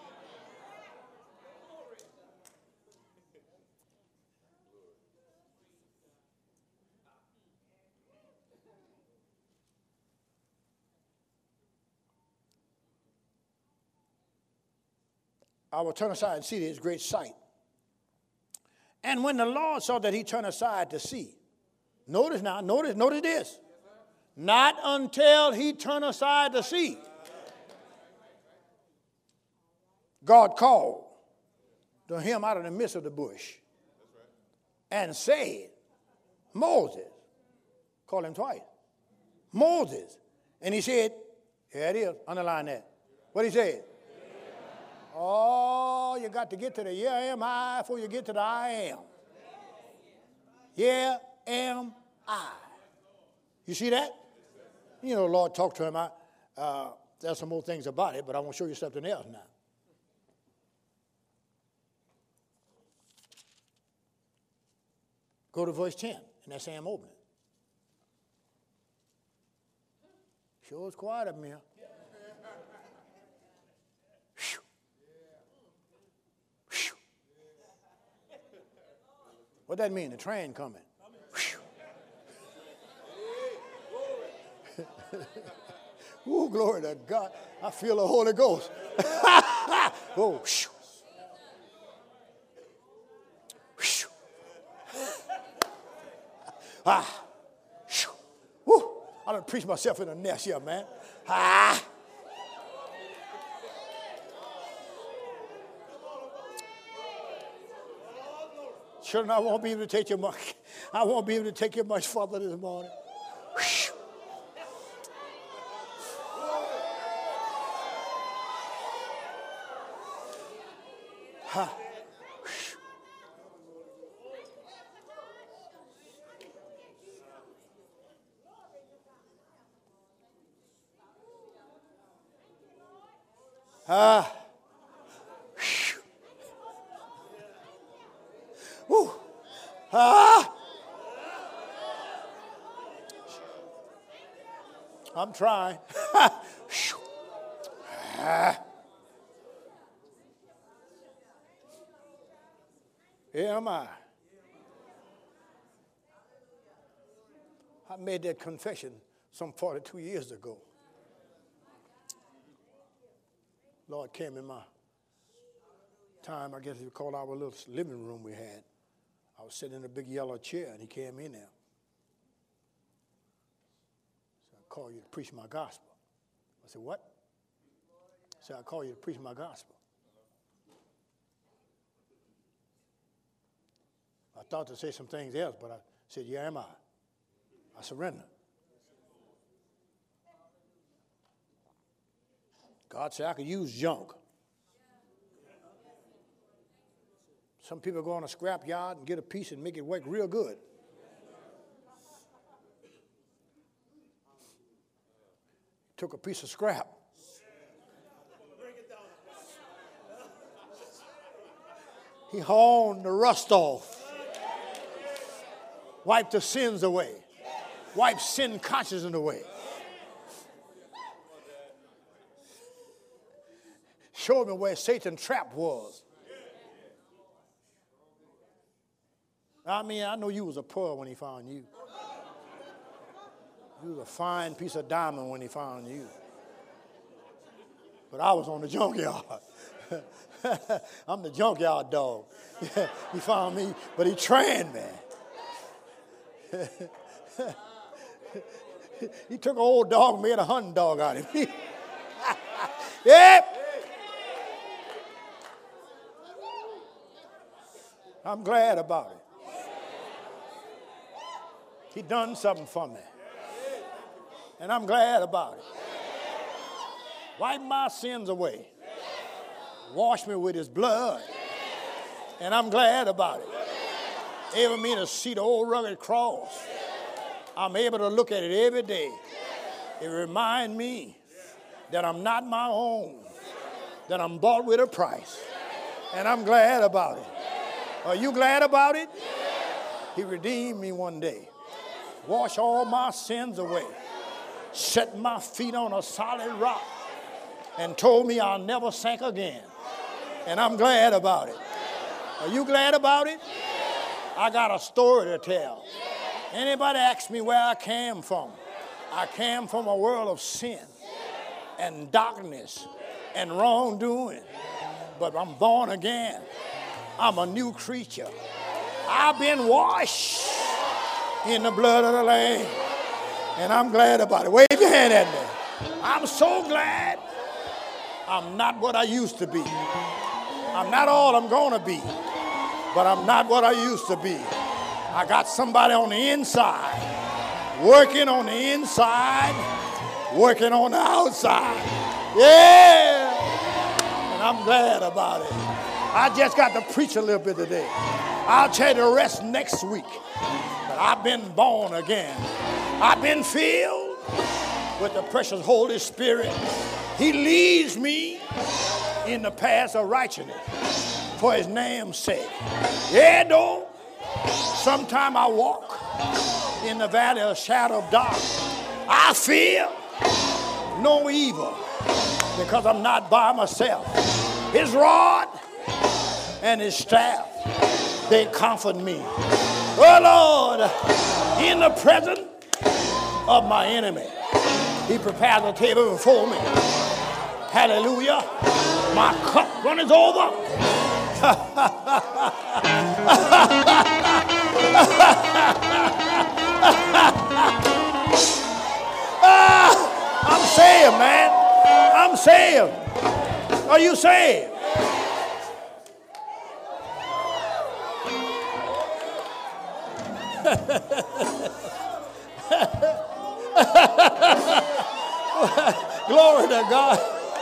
I will turn aside and see this great sight. And when the Lord saw that he turned aside to see, notice now, notice, notice this. Not until he turned aside to see. God called to him out of the midst of the bush and said, Moses, call him twice, Moses. And he said, here it is, underline that. What he said? Oh, you got to get to the here am I before you get to the I am. Here am I. You see that? You know, the Lord talked to him. I, uh, there's some more things about it, but I want to show you something else now. Go to verse ten, and that's Sam opening. Sure it's quiet up here. Whew. Whew. What that mean? The train coming. Oh, glory to God. I feel the Holy Ghost. Oh, whew. Whew. Ah. Whew. I done preached myself in the nest here, man. Ah. Children, I won't be able to take you much. I won't be able to take you much further this morning. Ha. Ah. Woo. Ah. I'm trying. Ah. Here am I. I made that confession some forty-two years ago. Lord came in my time, I guess you call our little living room we had. I was sitting in a big yellow chair, and he came in there. So I call you to preach my gospel. I said, what? He said, I call you to preach my gospel. I thought to say some things else, but I said, yeah, am I. I surrender. God said I could use junk. Some people go on a scrap yard and get a piece and make it work real good. Took a piece of scrap. He hauled the rust off. Wiped the sins away. Wiped sin consciousness away. Showed me where Satan's trap was. I mean, I know you was a pearl when he found you. You was a fine piece of diamond when he found you. But I was on the junkyard. I'm the junkyard dog. He found me, but he trained me. He took an old dog and made a hunting dog out of me. Yep. I'm glad about it. He done something for me. And I'm glad about it. Wipe my sins away. Wash me with his blood. And I'm glad about it. Able me to see the old rugged cross. I'm able to look at it every day. It reminds me that I'm not my own. That I'm bought with a price. And I'm glad about it. Are you glad about it? He redeemed me one day. Washed all my sins away. Set my feet on a solid rock. And told me I'll never sink again. And I'm glad about it. Are you glad about it? I got a story to tell. Anybody ask me where I came from? I came from a world of sin and darkness and wrongdoing. But I'm born again. I'm a new creature. I've been washed in the blood of the Lamb. And I'm glad about it. Wave your hand at me. I'm so glad I'm not what I used to be. I'm not all I'm going to be. But I'm not what I used to be. I got somebody on the inside, working on the inside, working on the outside. Yeah! And I'm glad about it. I just got to preach a little bit today. I'll tell you the rest next week. But I've been born again. I've been filled with the precious Holy Spirit. He leads me in the path of righteousness for his name's sake. Yeah, though, sometime I walk in the valley of shadow of darkness, I fear no evil because I'm not by myself. His rod and his staff, they comfort me. Oh, Lord, in the presence of my enemy, he prepares a table before me. Hallelujah. My cup runneth over. ah, I'm saved, man. I'm saved. Are you saved? Glory to God.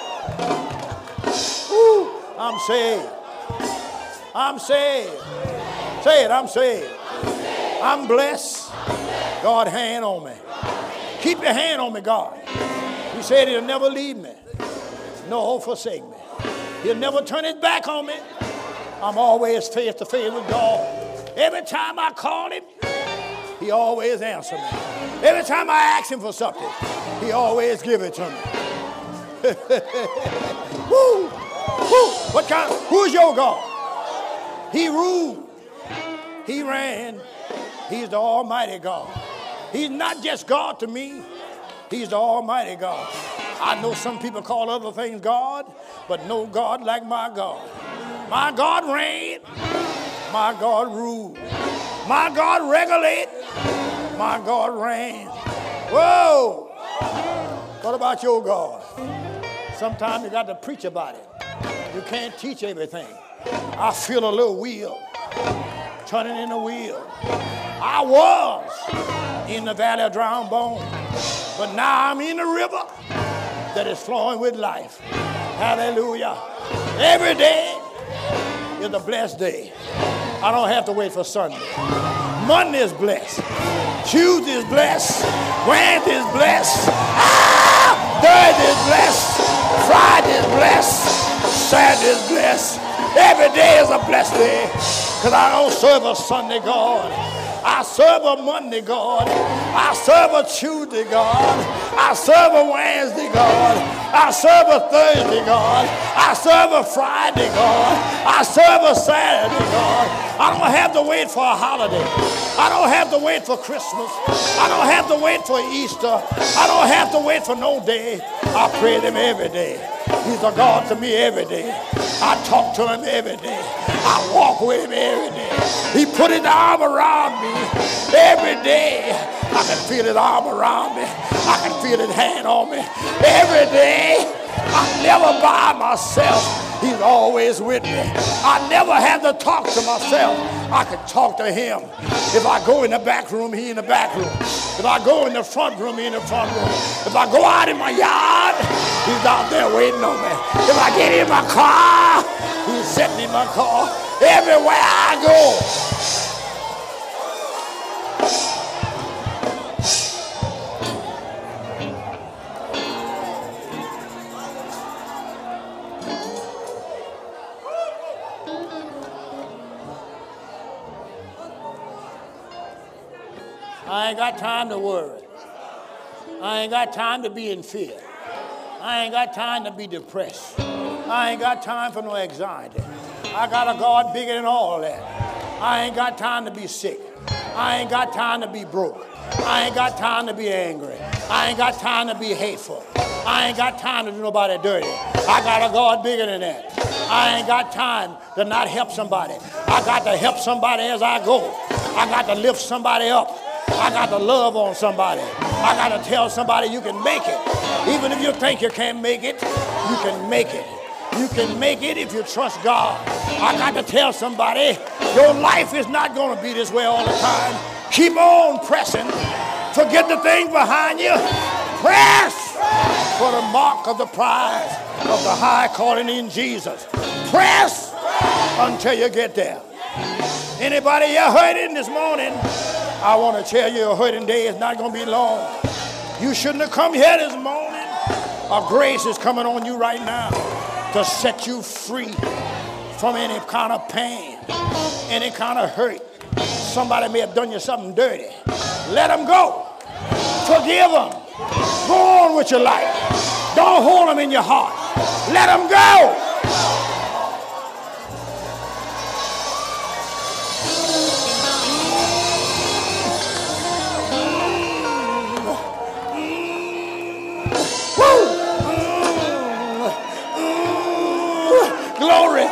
Woo, I'm saved. I'm saved. Say it, I'm saved. I'm blessed. God hand on me. Keep your hand on me, God. He said he'll never leave me, nor forsake me. He'll never turn his back on me. I'm always face to face with God. Every time I call him, he always answers me. Every time I ask him for something, he always give it to me. Woo! Woo! What kind? Who's your God? He ruled. He ran. He's the Almighty God. He's not just God to me. He's the Almighty God. I know some people call other things God, but no God like my God. My God reigned. My God ruled. My God regulate. My God reign. Whoa! What about your God? Sometimes you got to preach about it. You can't teach everything. I feel a little wheel turning in the wheel. I was in the valley of dry bones, but now I'm in the river that is flowing with life. Hallelujah. Every day is a blessed day. I don't have to wait for Sunday. Monday is blessed. Tuesday is blessed. Wednesday is blessed. Ah! Thursday is blessed. Friday is blessed. Saturday is blessed. Every day is a blessed day. Because I don't serve a Sunday God. I serve a Monday God. I serve a Tuesday God. I serve a Wednesday God. I serve a Thursday God. I serve a Friday God. I serve a Saturday God. I don't have to wait for a holiday. I don't have to wait for Christmas. I don't have to wait for Easter. I don't have to wait for no day. I pray to him every day. He's a God to me every day. I talk to him every day. I walk with him every day. He put his arm around me every day. I can feel his arm around me. I can feel his hand on me every day. I'm never by myself. He's always with me. I never have to talk to myself. I can talk to him. If I go in the back room, he in the back room. If I go in the front room, he in the front room. If I go out in my yard, he's out there waiting on me. If I get in my car, he's sitting in my car. Everywhere I go. I ain't got time to worry. I ain't got time to be in fear. I ain't got time to be depressed. I ain't got time for no anxiety. I got a God bigger than all that. I ain't got time to be sick. I ain't got time to be broke. I ain't got time to be angry. I ain't got time to be hateful. I ain't got time to do nobody dirty. I got a God bigger than that. I ain't got time to not help somebody. I got to help somebody as I go. I got to lift somebody up. I got to love on somebody. I got to tell somebody you can make it. Even if you think you can't make it, you can make it. You can make it if you trust God. I got to tell somebody your life is not going to be this way all the time. Keep on pressing. Forget the thing behind you. Press for the mark of the prize of the high calling in Jesus. Press until you get there. Anybody here hurting this morning? I want to tell you a hurting day is not going to be long. You shouldn't have come here this morning A grace is coming on you right now to set you free from any kind of pain, any kind of hurt. Somebody may have done you something dirty. Let them go. Forgive them. Go on with your life. Don't hold them in your heart. Let them go. Glory.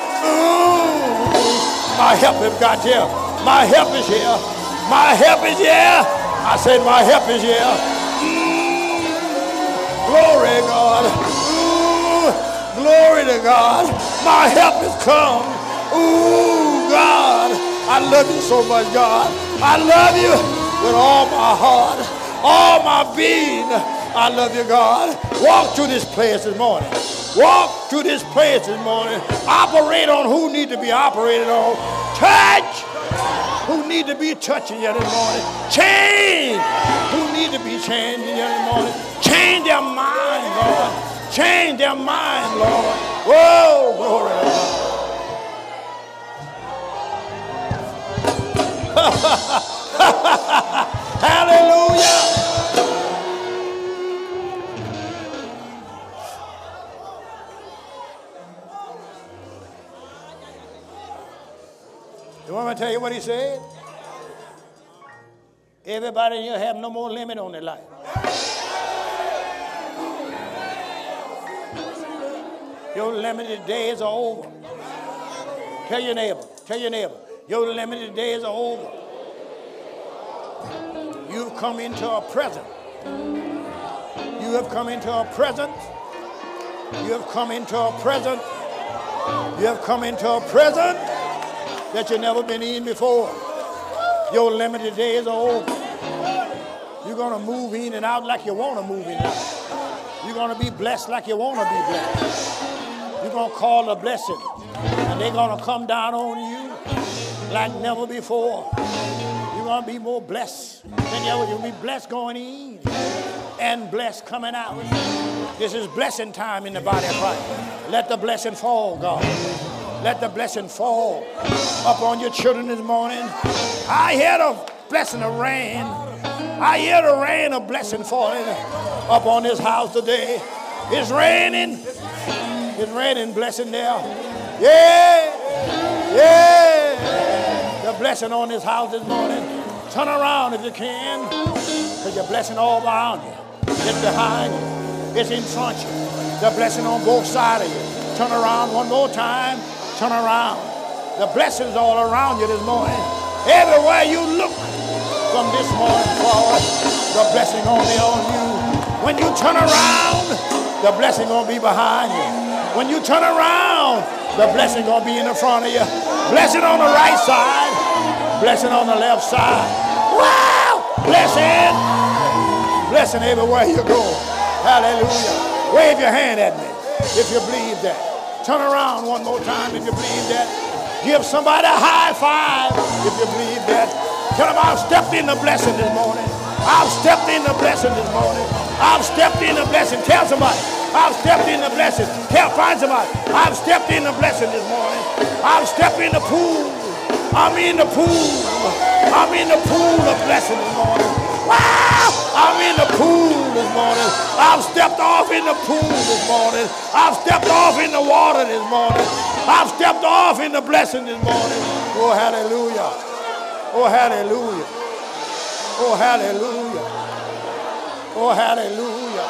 My help has got here. My help is here. My help is here. I said my help is here. Mm. Glory to God. Ooh. Glory to God. My help has come. Ooh, God. I love you so much, God. I love you with all my heart, all my being. I love you, God. Walk through this place this morning. Walk through this place this morning. Operate on who need to be operated on. Touch who need to be touching you this morning. Change who need to be changing you this morning. Change their mind, Lord. Change their mind, Lord. Whoa, glory to God. Hallelujah. You want me to tell you what he said? Everybody in here have no more limit on their life. Your limited days are over. Tell your neighbor, tell your neighbor, your limited days are over. You've come into a present. You have come into a present. You have come into a present. You have come into a present that you've never been in before. Your limited days are over. You're going to move in and out like you want to move in and out. You're going to be blessed like you want to be blessed. You're going to call a blessing, and they're going to come down on you like never before. You're going to be more blessed than you ever. You'll be blessed going in and blessed coming out. This is blessing time in the body of Christ. Let the blessing fall, God. Let the blessing fall upon your children this morning. I hear the blessing of rain. I hear the rain of blessing falling upon this house today. It's raining. It's raining blessing there. Yeah. Yeah. The blessing on this house this morning. Turn around if you can, because you're blessing all around you. It's behind you. It's in front of you. The blessing on both sides of you. Turn around one more time. Turn around. The blessings all around you this morning. Everywhere you look from this morning forward, the blessing gonna be on you. When you turn around, the blessing gonna be behind you. When you turn around, the blessing gonna be in the front of you. Blessing on the right side, blessing on the left side. Wow! Blessing! Blessing everywhere you go. Hallelujah. Wave your hand at me if you believe that. Turn around one more time if you believe that. Give somebody a high five if you believe that. Tell them I've stepped in the blessing this morning. I've stepped in the blessing this morning. I've stepped in the blessing. Tell somebody. I've stepped in the blessing. Tell, find somebody. I've stepped in the blessing this morning. I've stepped in the pool. I'm in the pool. I'm in the pool of blessing this morning. Wow! I'm in the pool this morning. I've stepped off in the pool this morning. I've stepped off in the water this morning. I've stepped off in the blessing this morning. Oh, hallelujah. Oh, hallelujah. Oh, hallelujah. Oh, hallelujah.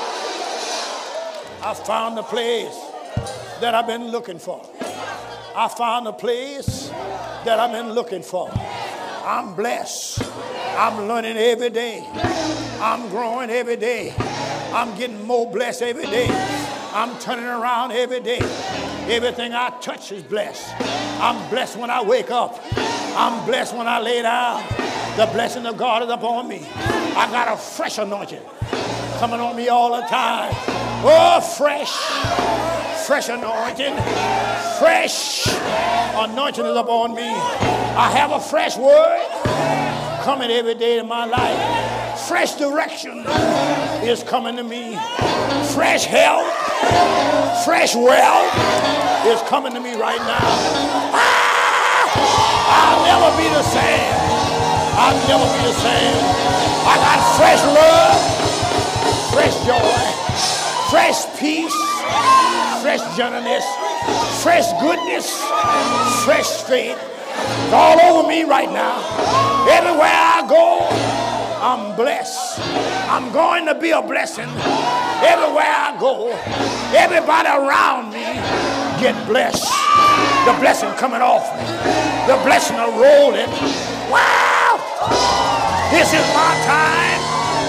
I found the place that I've been looking for. I found a place that I've been looking for. I'm blessed. I'm learning every day. I'm growing every day. I'm getting more blessed every day. I'm turning around every day. Everything I touch is blessed. I'm blessed when I wake up. I'm blessed when I lay down. The blessing of God is upon me. I got a fresh anointing coming on me all the time. Oh, fresh. Fresh anointing. Fresh anointing is upon me. I have a fresh word coming every day in my life. Fresh direction is coming to me. Fresh health, fresh wealth is coming to me right now. Ah! I'll never be the same. I'll never be the same. I got fresh love, fresh joy, fresh peace, fresh gentleness, fresh goodness, fresh strength. It's all over me right now. Everywhere I go, I'm blessed. I'm going to be a blessing. Everywhere I go, everybody around me get blessed. The blessing coming off me. The blessing are rolling. Wow! This is my time.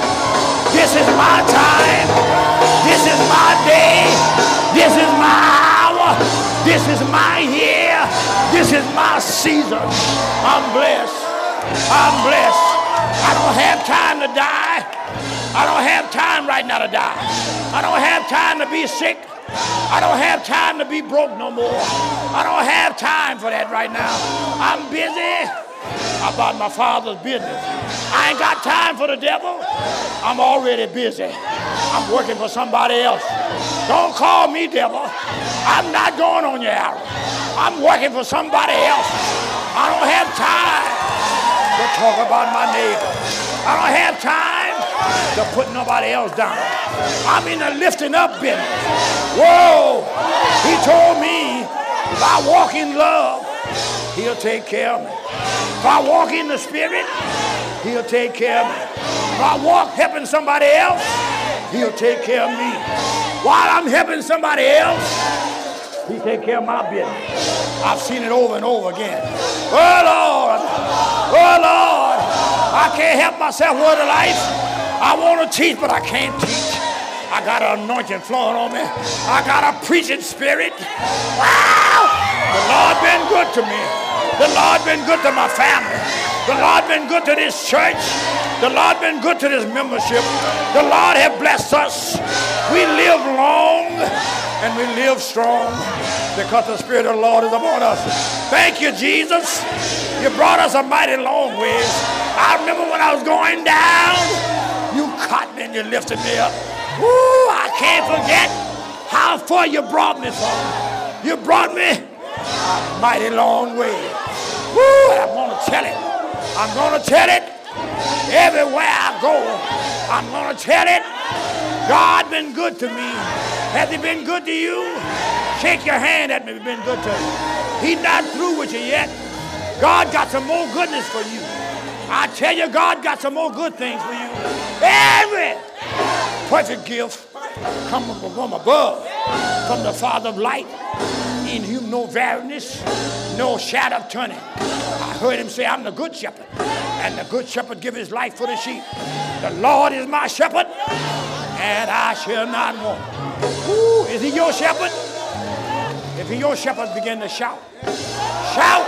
This is my time. This is my day. This is my hour. This is my year. This is my season. I'm blessed. I'm blessed. I don't have time to die. I don't have time right now to die. I don't have time to be sick. I don't have time to be broke no more. I don't have time for that right now. I'm busy about my Father's business. I ain't got time for the devil. I'm already busy. I'm working for somebody else. Don't call me devil. I'm not going on your arrow. I'm working for somebody else. I don't have time to talk about my neighbor. I don't have time to put nobody else down. I'm in the lifting up business. Whoa! He told me if I walk in love, he'll take care of me. If I walk in the Spirit, he'll take care of me. If I walk helping somebody else, he'll take care of me. While I'm helping somebody else, he take care of my business. I've seen it over and over again. Oh, Lord. Oh, Lord. I can't help myself, word of life. I want to teach, but I can't teach. I got an anointing flowing on me. I got a preaching spirit. Wow! The Lord been good to me. The Lord been good to my family. The Lord been good to this church. The Lord been good to this membership. The Lord have blessed us. We live long and we live strong because the Spirit of the Lord is upon us. Thank you, Jesus. You brought us a mighty long way. I remember when I was going down, you caught me and you lifted me up. Woo, I can't forget how far you brought me from. You brought me a mighty long way. Woo, and I'm going to tell it. I'm going to tell it everywhere I go. I'm going to tell it. God been good to me. Has he been good to you? Shake your hand at me if he's been good to you. He's not through with you yet. God got some more goodness for you. I tell you, God got some more good things for you. Every perfect gift coming from above, from the Father of light, in whom no variance, no shadow of turning. I heard him say, I'm the good shepherd, and the good shepherd give his life for the sheep. The Lord is my shepherd, and I shall not want. Ooh, is he your shepherd? If he your shepherd, begin to shout. Shout!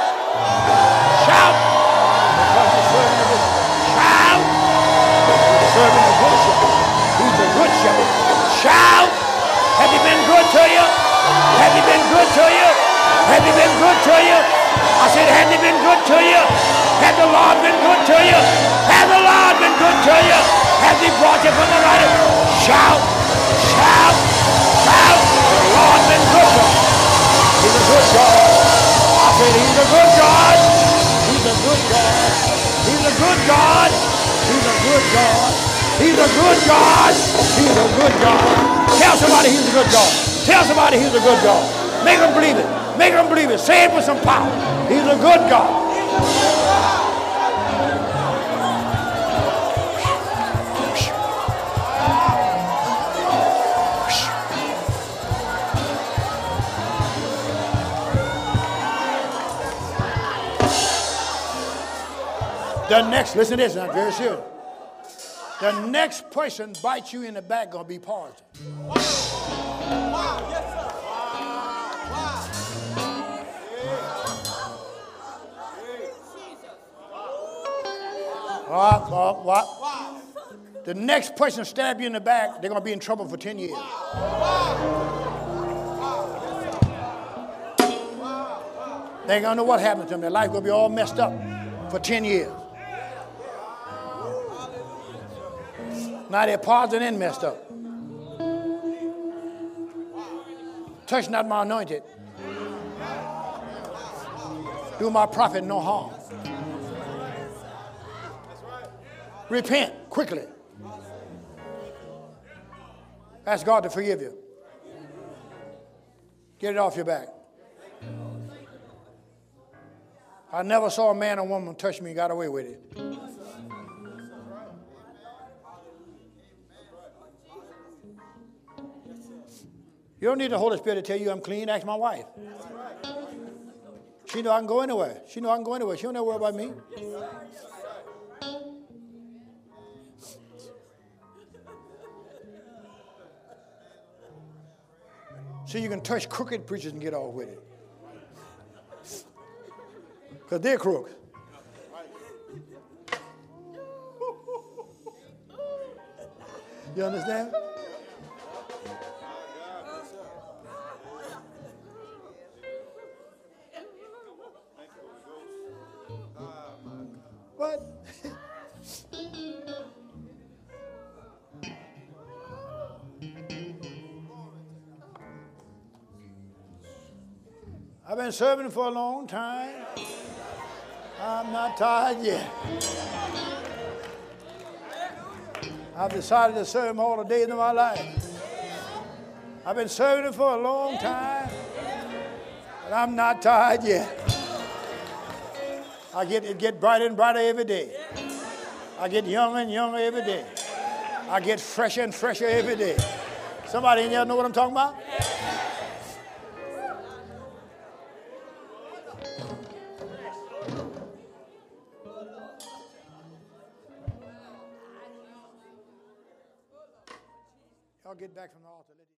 Shout! Because you're serving the good. Shout! You're serving the good shepherd. He's a good shepherd. Shout! Has he been good to you? Has he been good to you? Has he been good to you? I said, has he been good to you? Has the Lord been good to you? Has the Lord been good to you? Has he brought you from the right? Shout! Shout! Shout! The Lord been good to you. He's a good God. I said, he's a good God. He's a good God. He's a good God. He's a good God. He's a good God. He's a good God. Tell somebody he's a good God. Tell somebody he's a good God. Make them believe it. Make them believe it. Say it with some power. He's a good God. The next, listen to this, I'm very serious. The next person bites you in the back gonna be positive. Wow. Wow. Yes, sir. Wow. Wow. Wow. What? Wow. The next person stab you in the back, they're gonna be in trouble for ten years. Wow. Wow. They ain't gonna know what happened to them. Their life gonna be all messed up for ten years. Now they're paused and messed up. Touch not my anointed. Do my prophet no harm. Repent quickly. Ask God to forgive you. Get it off your back. I never saw a man or woman touch me and got away with it. You don't need the Holy Spirit to tell you I'm clean. Ask my wife. She know I can go anywhere. She know I can go anywhere. She don't know worry about me. So you can touch crooked preachers and get off with it. Because they're crooks. You understand? What? I've been serving for a long time. I'm not tired yet. I've decided to serve him all the days of my life. I've been serving him for a long time, but I'm not tired yet. I get it get brighter and brighter every day. I get younger and younger every day. I get fresher and fresher every day. Somebody in there know what I'm talking about? Y'all get back from the altar.